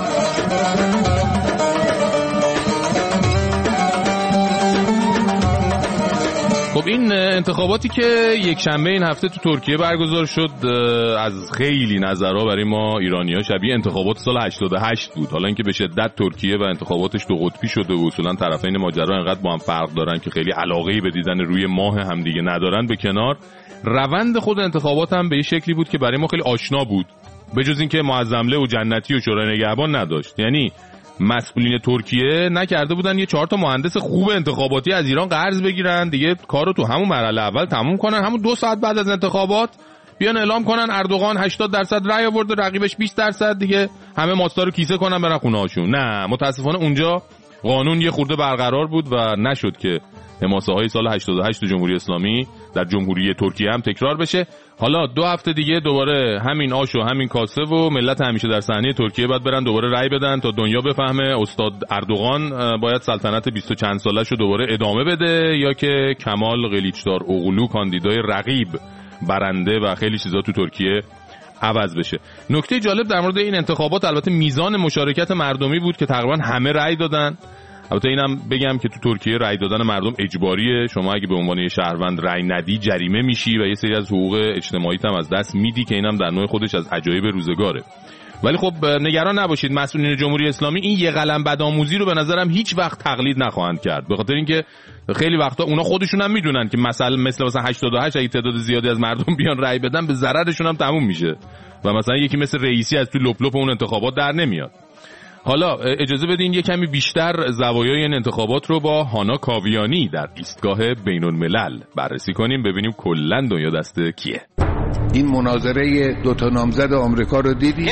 خب این انتخاباتی که یک شنبه این هفته تو ترکیه برگزار شد از خیلی نظرها برای ما ایرانی‌ها شبیه انتخابات سال 88 بود. حالا اینکه به شدت ترکیه و انتخاباتش دو قطبی شده و اصولا طرفین ماجرا انقدر با هم فرق دارن که خیلی علاقه‌ای به دیدن روی ماه همدیگه ندارن به کنار، روند خود انتخابات هم به این شکلی بود که برای ما خیلی آشنا بود، به جز اینکه معظمله و جنتی و شورای نگهبان نداشت. یعنی مسئولین ترکیه نکرده بودن یه 4 تا مهندس خوب انتخاباتی از ایران قرض بگیرن، دیگه کارو تو همون مرحله اول تموم کنن، همون 2 ساعت بعد از انتخابات بیان اعلام کنن اردوغان 80% رأی آورده، رقیبش 20%، دیگه همه ماستا رو کیسه کنن برن خونه هاشون. نه، متاسفانه اونجا قانون یه خورده برقرار بود و نشد که حماسه های سال 88 تو جمهوری اسلامی در جمهوری ترکیه هم تکرار بشه. حالا 2 هفته دیگه دوباره همین آش و همین کاسه و ملت همیشه در صحنه ترکیه باید برن دوباره رأی بدن تا دنیا بفهمه استاد اردوغان باید سلطنت 20 و چند سالش رو دوباره ادامه بده یا که کمال قلیچدار اوغلو کاندیدای رقیب برنده و خیلی چیزا تو ترکیه عوض بشه. نکته جالب در مورد این انتخابات البته میزان مشارکت مردمی بود که تقریبا همه رأی دادن. البته اینم بگم که تو ترکیه رأی دادن مردم اجباریه، شما اگه به عنوان یه شهروند رأی ندی جریمه میشی و یه سری از حقوق اجتماعیت هم از دست میدی که اینم در نوع خودش از عجایب روزگاره. ولی خب نگران نباشید، مسئولین جمهوری اسلامی این یه قلم بدآموزی رو به نظرم هیچ وقت تقلید نخواهند کرد، به خاطر اینکه خیلی وقتا اونا خودشون هم میدونن که مثلا 88 اگه تعداد زیادی از مردم بیان رأی بدن به ضررشون هم تموم میشه و مثلا یکی مثل رئیسی از تو لپ لپ اون انتخابات در نمیاد. حالا اجازه بدین یه کمی بیشتر زوایای این انتخابات رو با هانا کاویانی در ایستگاه بین‌الملل بررسی کنیم، ببینیم کلاً دنیا دست کیه. این مناظره 2 نامزد آمریکا رو دیدی؟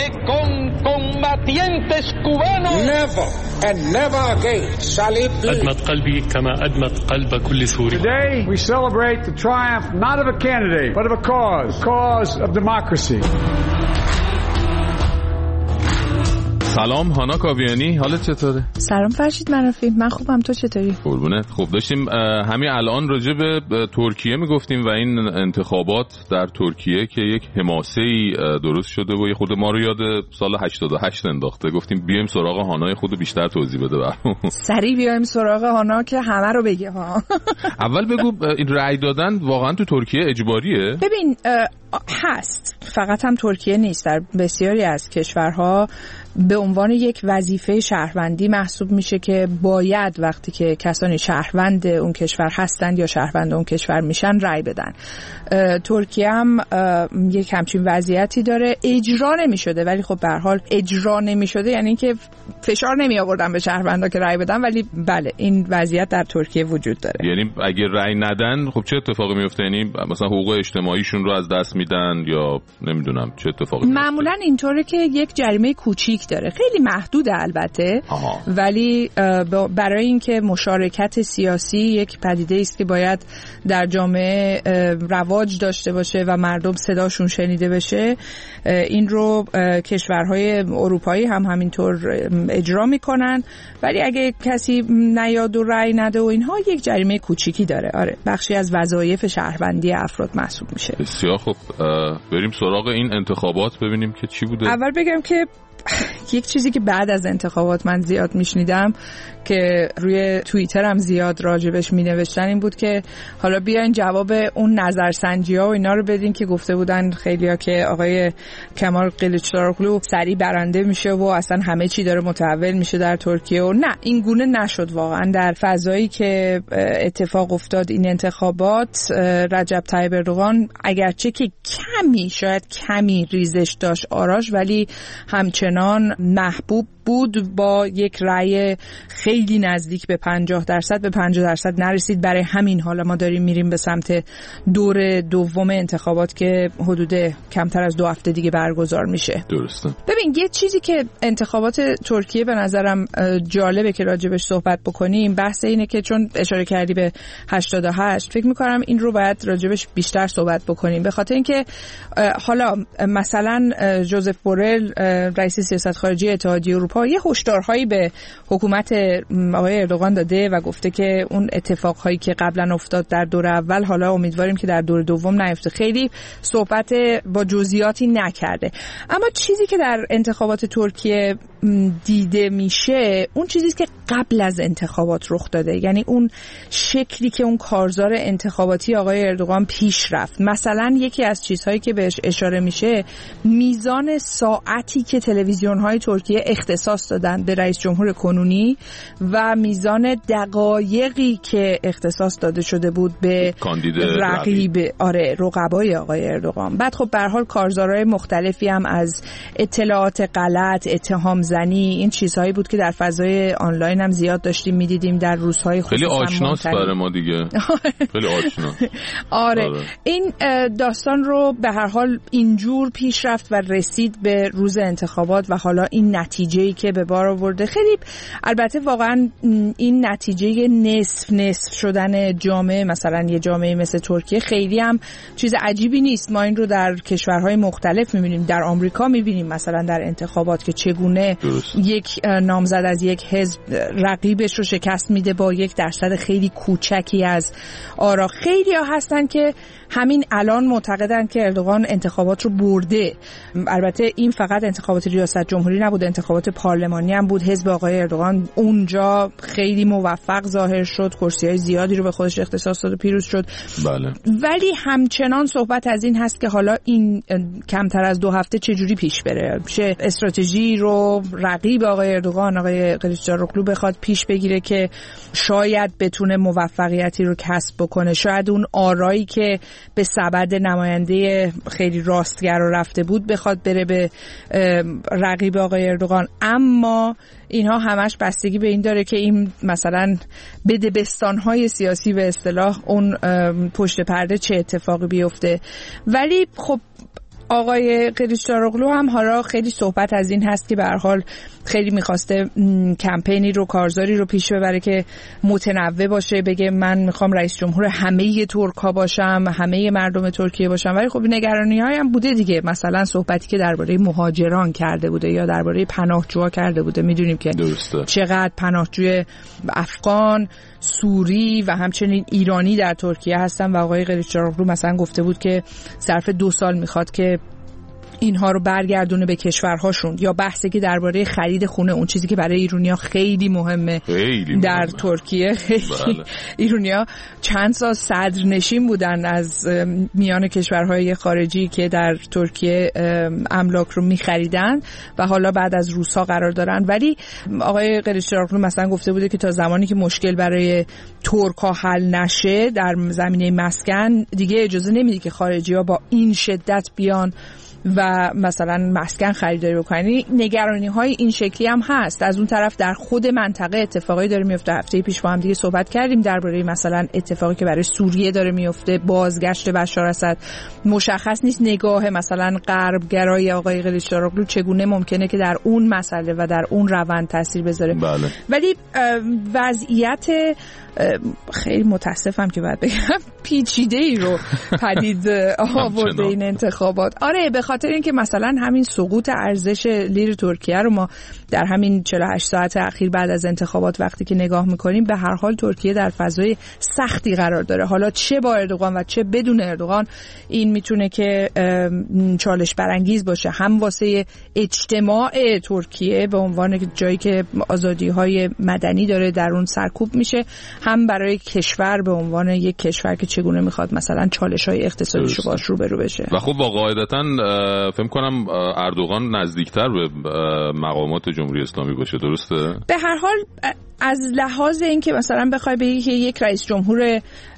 أدمت قلبي كما أدمت قلب كل سوري. Today we celebrate the triumph not of a candidate but of a cause of democracy. سلام هانا کاویانی، حالت چطوره؟ سلام فرشید منافی، من خوبم، تو چطوری؟ قربونت. خب داشتیم همین الان راجع به ترکیه میگفتیم و این انتخابات در ترکیه که یک حماسه‌ای درست شده و یه خود ما رو یاد سال 88 انداخته. گفتیم بیایم سراغ هانای خود بیشتر توضیح بده برام. سریع بیایم سراغ هانا که همه رو بگه ها. اول بگو این رأی دادن واقعا تو ترکیه اجباریه؟ ببین هست، فقط هم ترکیه نیست، در بسیاری از کشورها به عنوان یک وظیفه شهروندی محسوب میشه که باید وقتی که کسانی شهروند اون کشور هستند یا شهروند اون کشور میشن رأی بدن. ترکیه هم یک همچین وضعیتی داره، اجرا نمیشده ولی خب به هر حال اجرا نمیشده یعنی اینکه فشار نمی آوردن به شهروندا که رأی بدن، ولی بله این وضعیت در ترکیه وجود داره. یعنی اگه رأی ندن خب چه اتفاقی میفته؟ یعنی مثلا حقوق اجتماعیشون رو از دست میدن یا نمیدونم چه اتفاقی میفته؟ معمولا اینطوره که یک جریمه کوچیک داره، خیلی محدود البته. ولی برای اینکه مشارکت سیاسی یک پدیده است که باید در جامعه رواج داشته باشه و مردم صداشون شنیده بشه، این رو کشورهای اروپایی هم همینطور اجرا میکنن. ولی اگه کسی نیاد و رأی نده و اینها یک جریمه کوچیکی داره. آره، بخشی از وظایف شهروندی افراد محسوب میشه. بسیار خوب، بریم سراغ این انتخابات ببینیم که چی بوده. اول بگم که یک چیزی که بعد از انتخابات من زیاد میشنیدم که روی توییتر هم زیاد راجبش مینوشتن این بود که حالا بیاین جواب اون نظرسنجی ها و اینا رو بدین که گفته بودن خیلیا که آقای کمال قلیچداروغلو سریع برنده میشه و اصلا همه چی داره متحول میشه در ترکیه. و نه، این گونه نشد. واقعا در فضایی که اتفاق افتاد این انتخابات، رجب طیب اردوغان اگرچه که شاید کمی ریزش داشت آراش، ولی همچنان محبوب بود با یک رأی خیلی نزدیک به 50%. به 50% نرسید. برای همین حالا ما داریم میریم به سمت دور دوم انتخابات که حدود کمتر از 2 هفته دیگه برگزار میشه. درسته. ببین یه چیزی که انتخابات ترکیه به نظرم جالبه که راجبش صحبت بکنیم، بحث اینه که چون اشاره کردی به 88، فکر میکنم این رو باید راجبش بیشتر صحبت بکنیم، به خاطر اینکه حالا مثلا جوزف بورل رئیس سیاست خارجی اتحادیه اروپا یه هشدارهایی به حکومت آقای اردوغان داده و گفته که اون اتفاقهایی که قبلا افتاد در دور اول حالا امیدواریم که در دور دوم نیفته. خیلی صحبت با جزئیاتی نکرده. اما چیزی که در انتخابات ترکیه دیده میشه اون چیزیست که قبل از انتخابات رخ داده، یعنی اون شکلی که اون کارزار انتخاباتی آقای اردوغان پیش رفت. مثلا یکی از چیزهایی که بهش اشاره میشه میزان ساعتی که تلویزیون‌های ترکیه اختصاص دادن به رئیس جمهور کنونی و میزان دقایقی که اختصاص داده شده بود به رقیب رقبای آقای اردوغان. بعد خب به هر حال کارزارهای مختلفی هم از اطلاعات غلط، اتهام زنی، این چیزهایی بود که در فضای آنلاین هم زیاد داشتیم میدیدیم در روزهای خصوصا. خیلی آشناست برای ما دیگه. خیلی آشنا. آره. این داستان رو به هر حال اینجور پیش رفت و رسید به روز انتخابات انتخابات و حالا این نتیجه‌ای که به بار آورده خیلی، البته واقعا این نتیجه نصف شدن جامعه، مثلا یه جامعه مثل ترکیه، خیلی هم چیز عجیبی نیست. ما این رو در کشورهای مختلف می‌بینیم، در آمریکا می‌بینیم مثلا در انتخابات که چگونه یک نامزد از یک حزب رقیبش رو شکست میده با 1% خیلی کوچکی از آرا. خیلی‌ها هستن که همین الان معتقدن که اردوغان انتخابات رو برده. البته این فقط انتخابات ریاست جمهوری نبود، انتخابات پارلمانی هم بود. حزب آقای اردوغان اونجا خیلی موفق ظاهر شد، کرسی‌های زیادی رو به خودش اختصاص داد و پیروز شد. بله. ولی همچنان صحبت از این هست که حالا این کمتر از 2 هفته چجوری پیش بره، چه استراتژی رو رقیب آقای اردوغان، آقای کلیچداروغلو بخواد پیش بگیره که شاید بتونه موفقیتی رو کسب بکنه. شاید اون آرایی که به سبد نماینده خیلی راستگر رو رفته بود بخواد بره به رقیب آقای اردوغان. اما اینها همش بستگی به این داره که این مثلا بدبستان‌های سیاسی به اصطلاح اون پشت پرده چه اتفاقی بیفته. ولی خب آقای کلیچداروغلو هم حالا خیلی صحبت از این هست که به هر حال خیلی میخواسته کمپینی رو، کارزاری رو پیش ببره که متنوع باشه، بگه من میخوام رئیس جمهور همه ترک‌ها باشم، همه مردم ترکیه باشم. ولی خب نگرانی‌هایی هم بوده دیگه، مثلا صحبتی که درباره مهاجران کرده بوده یا درباره پناهجوها کرده بوده. میدونیم که چقدر پناهجوی افغان، سوری و همچنین ایرانی در ترکیه هستن و آقای کلیچداروغلو مثلا گفته بود که ظرف 2 سال میخواد که اینها رو برگردونه به کشورهاشون. یا بحثی که درباره خرید خونه، اون چیزی که برای ایرانی‌ها خیلی مهمه در ترکیه. بله. ایرانی‌ها چند سال صدرنشین بودن از میان کشورهای خارجی که در ترکیه املاک رو می‌خریدن و حالا بعد از روس‌ها قرار دارن. ولی آقای کلیچداروغلو مثلا گفته بوده که تا زمانی که مشکل برای ترک‌ها حل نشه در زمینه مسکن، دیگه اجازه نمیده که خارجی‌ها با این شدت بیان و مثلا مسکن خریداری بکنن. نگرانی‌های این شکلی هم هست. از اون طرف در خود منطقه اتفاقی داره میفته. هفته پیش با هم دیگه صحبت کردیم درباره مثلا اتفاقی که برای سوریه داره میفته، بازگشت بشار اسد. مشخص نیست نگاه مثلا غربگرای آقای کلیچداروغلو چگونه ممکنه که در اون مسئله و در اون روند تاثیر بذاره. بله. ولی وضعیت خیلی متاسفم که باید بگم پیچیده‌ای رو پدید آورده این انتخابات. آره، به خاطر اینکه مثلا همین سقوط ارزش لیر ترکیه رو ما در همین 48 ساعت اخیر بعد از انتخابات وقتی که نگاه میکنیم، به هر حال ترکیه در فضای سختی قرار داره. حالا چه با اردوغان و چه بدون اردوغان این میتونه که چالش برانگیز باشه، هم واسه اجتماع ترکیه به عنوان جایی که آزادی‌های مدنی داره در اون سرکوب میشه، هم برای کشور به عنوان یک کشور که چگونه میخواد مثلا چالش‌های اقتصادیش رو باش روبرو بشه. و خب قاعدتاً فکر کنم اردوغان نزدیکتر به مقامات جمهوری اسلامی باشه، درسته؟ به هر حال از لحاظ اینکه مثلا بخوای بگی که یک رئیس جمهور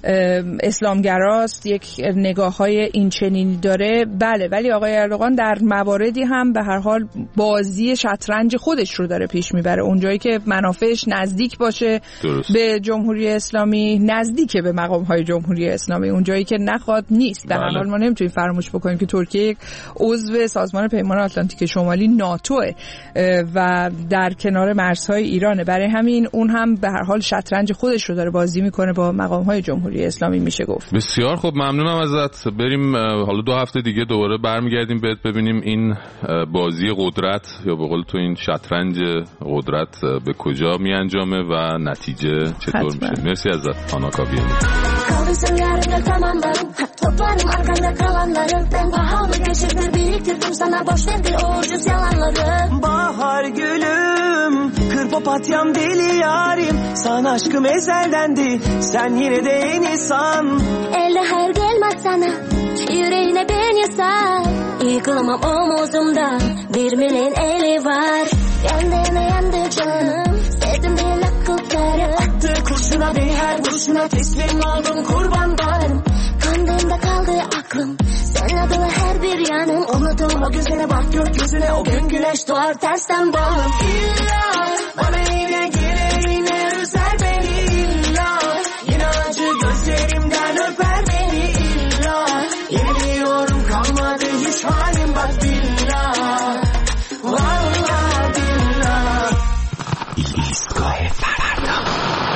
اسلامگراست، یک نگاه‌های این چنینی داره، بله، ولی آقای اردوغان در مواردی هم به هر حال بازی شطرنج خودش رو داره پیش میبره. اونجایی که منافعش نزدیک باشه به جمهوری اسلامی، نزدیک به مقام‌های جمهوری اسلامی، اونجایی که نخواد نیست. به هر حال ما نمیتونیم فراموش بکنیم که ترکیه یک عضو سازمان پیمان آتلانتیک شمالی ناتوه و در کنار مرزهای ایرانه. برای همین اون هم به هر حال شطرنج خودش رو داره بازی میکنه با مقام‌های جمهوری اسلامی، میشه گفت. بسیار خوب، ممنونم ازت. بریم حالا 2 هفته دیگه دوباره برمیگردیم بهت ببینیم این بازی قدرت یا به قول تو این شطرنج قدرت به کجا میانجامه و نتیجه چطور میشه. مرسی ازت آنا کاویانی. Toplarım arkanda kalanları, ben pahalı gerçekler biriktirdim, sana boş verdi o ucuz yalanları. Bahar gülüm, kır papatyam deli yarim, sana aşkım ezeldendi, sen yine de en insan. Elde her gelmez sana, yüreğine ben yazar, yıkılamam omuzumda, 1 milyon eli var. Kendine yandı canım, sevdim değil akılları, attı kurşuna bir her vuruşuna teslim oldum, kurbanlarım. Kandığımda kaldı aklım, sen adına her bir yanım. Unutum o gözüne, bak gökyüzüne, o gün güneş doğar tersten bağım. İlla bana yine gire yine üzer beni, illa yine acı gözlerimden öper beni, illa yeniliyorum kalmadı hiç halim, bak billah. Vallahi ایستگاه فردا.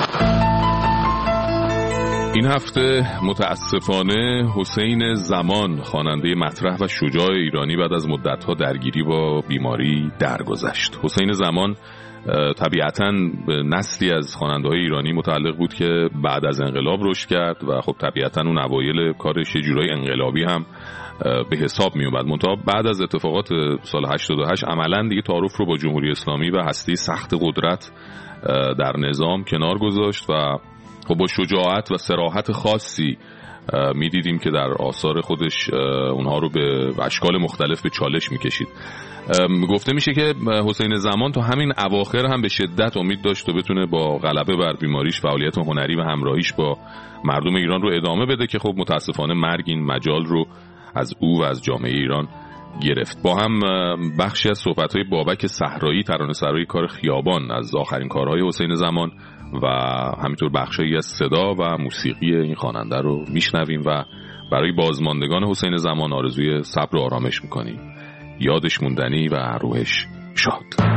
این هفته متاسفانه حسین زمان، خواننده مطرح و شجاع ایرانی، بعد از مدت‌ها درگیری با بیماری درگذشت. حسین زمان طبیعتاً به نسلی از خواننده‌های ایرانی متعلق بود که بعد از انقلاب رشد کرد و خب طبیعتاً اون اوایل کارش یه جورای انقلابی هم به حساب می اومد. منتها بعد از اتفاقات سال 88 عملاً دیگه تعارف رو با جمهوری اسلامی و هسته سخت قدرت در نظام کنار گذاشت و خب با شجاعت و صراحت خاصی میدیدیم که در آثار خودش اونها رو به اشکال مختلف به چالش میکشید. گفته میشه که حسین زمان تا همین اواخر هم به شدت امید داشت و بتونه با غلبه بر بیماریش فعالیت هنری و همراهیش با مردم ایران رو ادامه بده که خب متاسفانه مرگ این مجال رو از او و از جامعه ایران گرفت. با هم بخشی از صحبت‌های بابک صحرایی، ترانه‌سرای کار خیابان، از آخرین کارهای حسین زمان و همینطور بخشی از صدا و موسیقی این خواننده رو میشنویم و برای بازماندگان حسین زمان آرزوی صبر و آرامش میکنیم. یادش موندنی و روحش شاد.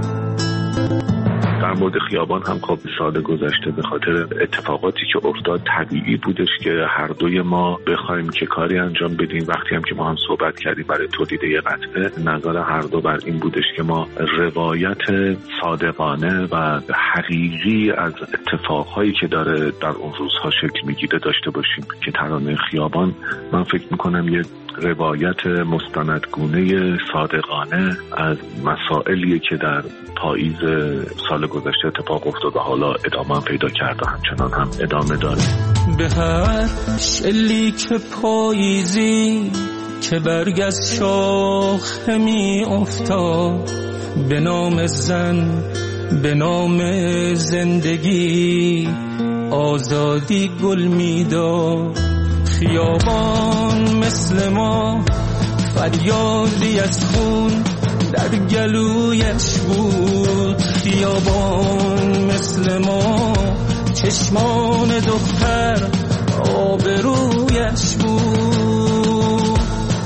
در مورد خیابان هم خب سال گذشته به خاطر اتفاقاتی که افتاد طبیعی بودش که هر دوی ما بخوایم که کاری انجام بدیم. وقتی هم که ما هم صحبت کردیم برای تولید یه قطعه، نظر هر دو بر این بودش که ما روایت صادقانه و حقیقی از اتفاقهایی که داره در اون روزها شکل میگیره داشته باشیم که ترانه خیابان من فکر میکنم یه روایت مستندگونه صادقانه از مسائلی که در پاییز سال گذشته اتفاق افتاد و حالا ادامه پیدا کرده و همچنان هم ادامه داره. به هر شلیک پاییزی که برگ از شاخه می افتاد، به نام زن، به نام زندگی آزادی گل می داد. خیابان مثل ما فریادی از خون در گلویش بود. خیابان مثل ما چشمان دختر آبرویش بود.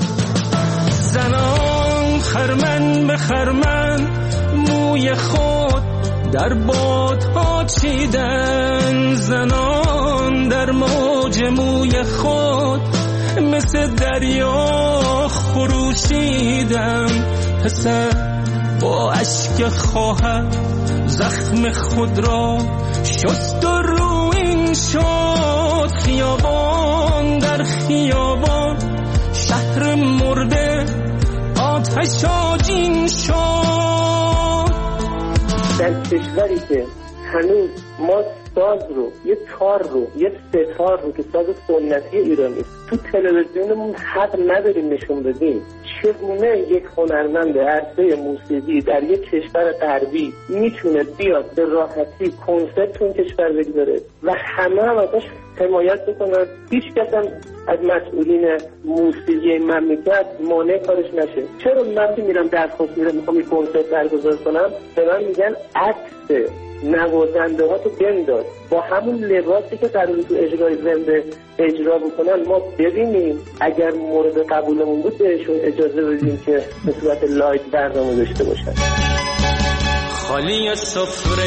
زنان خرمن به خرمن موی خود در بادها چیدن. زنان در موج موی خود مثل دریا خروشیدن. پسر با اشک خواهر زخم خود را شست و روین شد. خیابان در خیابان شهر مرده آتش آجین شد. در کشوری که هنوز ما ساز رو، یه تار رو، یه ستار رو که ساز سنتی ایرانی تو تلویزیونمون حق نداریم نشون بدیم، چگونه یک هنرمند عرصه موسیقی در یک کشور غربی میتونه بیاد به راحتی کنسرت تو این کشور بگذاره و همه هم ازش حمایت بکنن؟ هیچ کس هم از مسئولین موسیقی مملکت مانع کارش نشه. چرا من که میرم درخواست میرم میخوام یک کنسرت برگزار کنم، به من میگن عکس نوازنده ها تو بنداز با همون لباسی که قراره تو اجرای زنده اجرا بکنن ما ببینیم، اگر مورد قبولمون بود بهشون اجازه بدیم که به صورت لایو برنامه داشته باشن. خالی سفره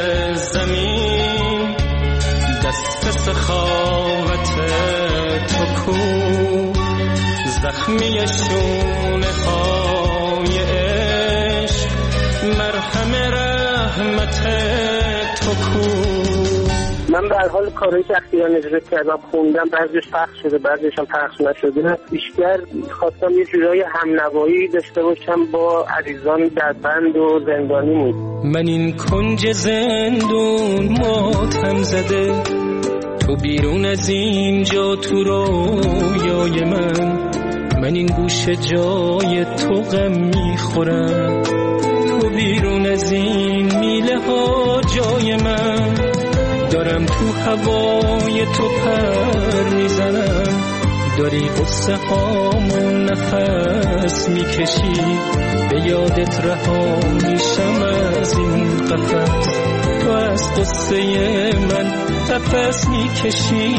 زمین دست سخاوت تو کو، زخمی شونه های عشق مرهم رحمت تو کو. من به هر حال کارهایی که اخیراً اجرا کردم خوندم، بعضیش پخش شده بعضیش هم پخش نشده. بیشتر خواستم یه جورای همنوایی داشته باشم با عزیزان در بند و زندانیمون. من این کنج زندون ماتم زده، تو بیرون از اینجا تو رویای من این گوشه جای تو غم میخورم، تو بیرون از این میله ها جای من، دارم تو هوای تو پر میزنم، داری قصه هامون نفس میکشی، به یادت رها میشم از این قفس، تو از قصه من نفس میکشی.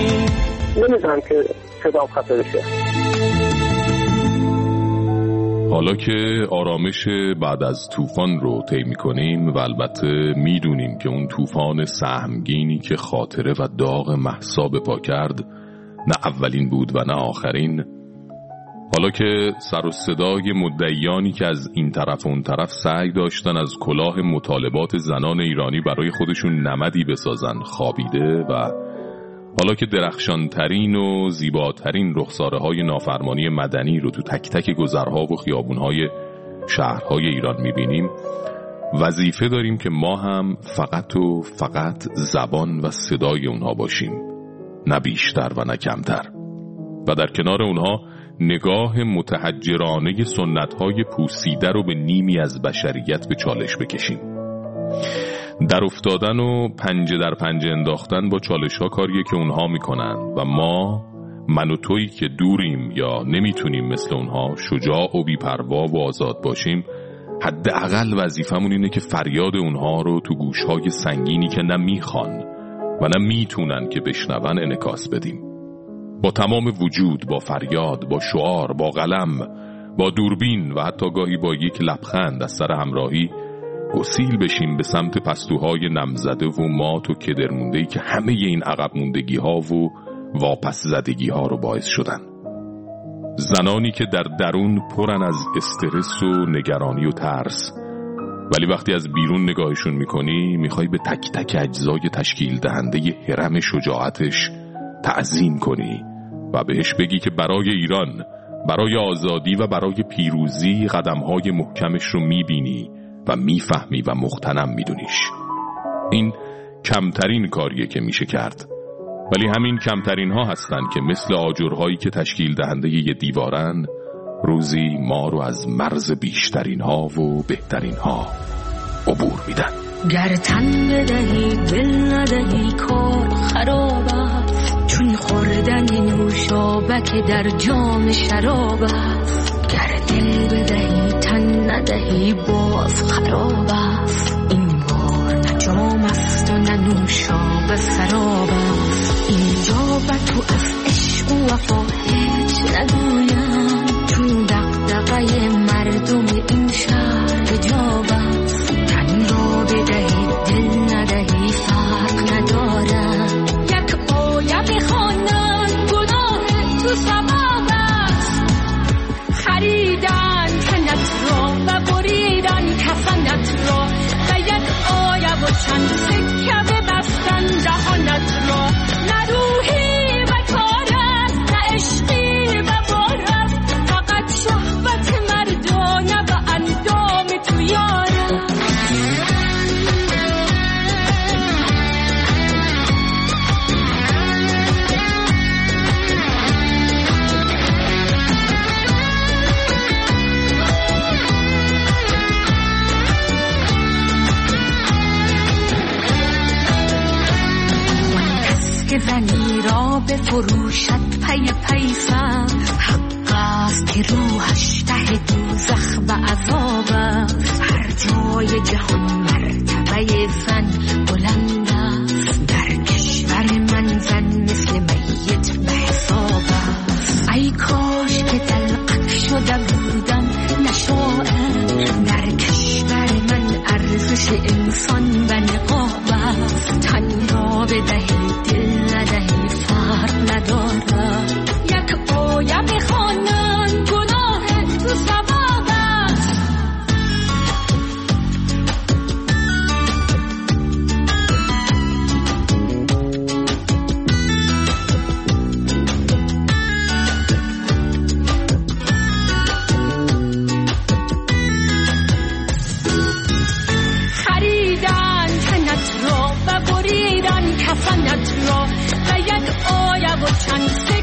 نمیدونم که صدام خفه بشه. حالا که آرامش بعد از طوفان رو طی می‌کنیم و البته می‌دونیم که اون طوفان سهمگینی که خاطره و داغ مهسا به پا کرد نه اولین بود و نه آخرین، حالا که سر و صدای مدعیانی که از این طرف و اون طرف سعی داشتن از کلاه مطالبات زنان ایرانی برای خودشون نمدی بسازن خوابیده و حالا که درخشانترین و زیباترین رخساره‌های نافرمانی مدنی رو تو تک تک گذرها و خیابونهای شهرهای ایران میبینیم، وظیفه داریم که ما هم فقط و فقط زبان و صدای اونها باشیم، نه بیشتر و نه کمتر، و در کنار اونها نگاه متحجرانه سنت‌های پوسیده رو به نیمی از بشریت به چالش بکشیم. در افتادن و پنجه در پنجه انداختن با چالش‌ها کاریه که اونها میکنن و من و تویی که دوریم یا نمیتونیم مثل اونها شجاع و بی‌پروا و آزاد باشیم، حداقل وظیفمون اینه که فریاد اونها رو تو گوش‌های سنگینی که نه میخوان و نه میتونن که بشنون انعکاس بدیم. با تمام وجود، با فریاد، با شعار، با قلم، با دوربین و حتی گاهی با یک لبخند از سر همراهی گسیل بشیم به سمت پستوهای نمزده و مات و کدرمونده‌ای که همه این عقب موندگی ها و واپس زدگی ها رو باعث شدن. زنانی که در درون پرن از استرس و نگرانی و ترس، ولی وقتی از بیرون نگاهشون میکنی میخوای به تک تک اجزای تشکیل دهنده هرم شجاعتش تعظیم کنی و بهش بگی که برای ایران، برای آزادی و برای پیروزی قدمهای محکمش رو میبینی و میفهمی و مغتنم میدونیش. این کمترین کاریه که میشه کرد، ولی همین کمترین ها هستن که مثل آجرهایی که تشکیل دهنده یه دیوارن روزی ما رو از مرز بیشترین ها و بهترین ها عبور میدن. گر تن بدهی دل ندهی کار خراب است، چون خوردن نوشابک در جام شراب است. گر دل بدهی تن ندهی باز خراب است، این بار نه جام است و نه نوشابه سراب است. اینجا به تو از عشق و وفا هیچ نگویم، چون دغدغه مردم این شهر حجاب است. تن را بدهی دل ندهی فرق ندارد، یک آیه بخوانند گناه تو ثواب است. خریدن تنت را و بریدن کفنت را، و یک آیه و چند سکه ببستن دهانت را. نه روحی و کار است، نه عشقی و بار است، فقط شهوت مردانه و اندام تو یار است. که زنی را به فروشت پی پیسم، حق است که روحش ته دوزخ و عذاب است. هر جای جهان مرتبه زن بلند است، در کشور من زن مثل میت به حساب است. ای کاش که دلقک شده بودم نشاعر، در کشور من ارزش انسان و نقاب است. تن را بدهی دل ندهی فرق ندارد، یک آیه بخوانند گناه تو ثواب است. خریدن تنت را و بریدن کفنت را، و یک آیه و چند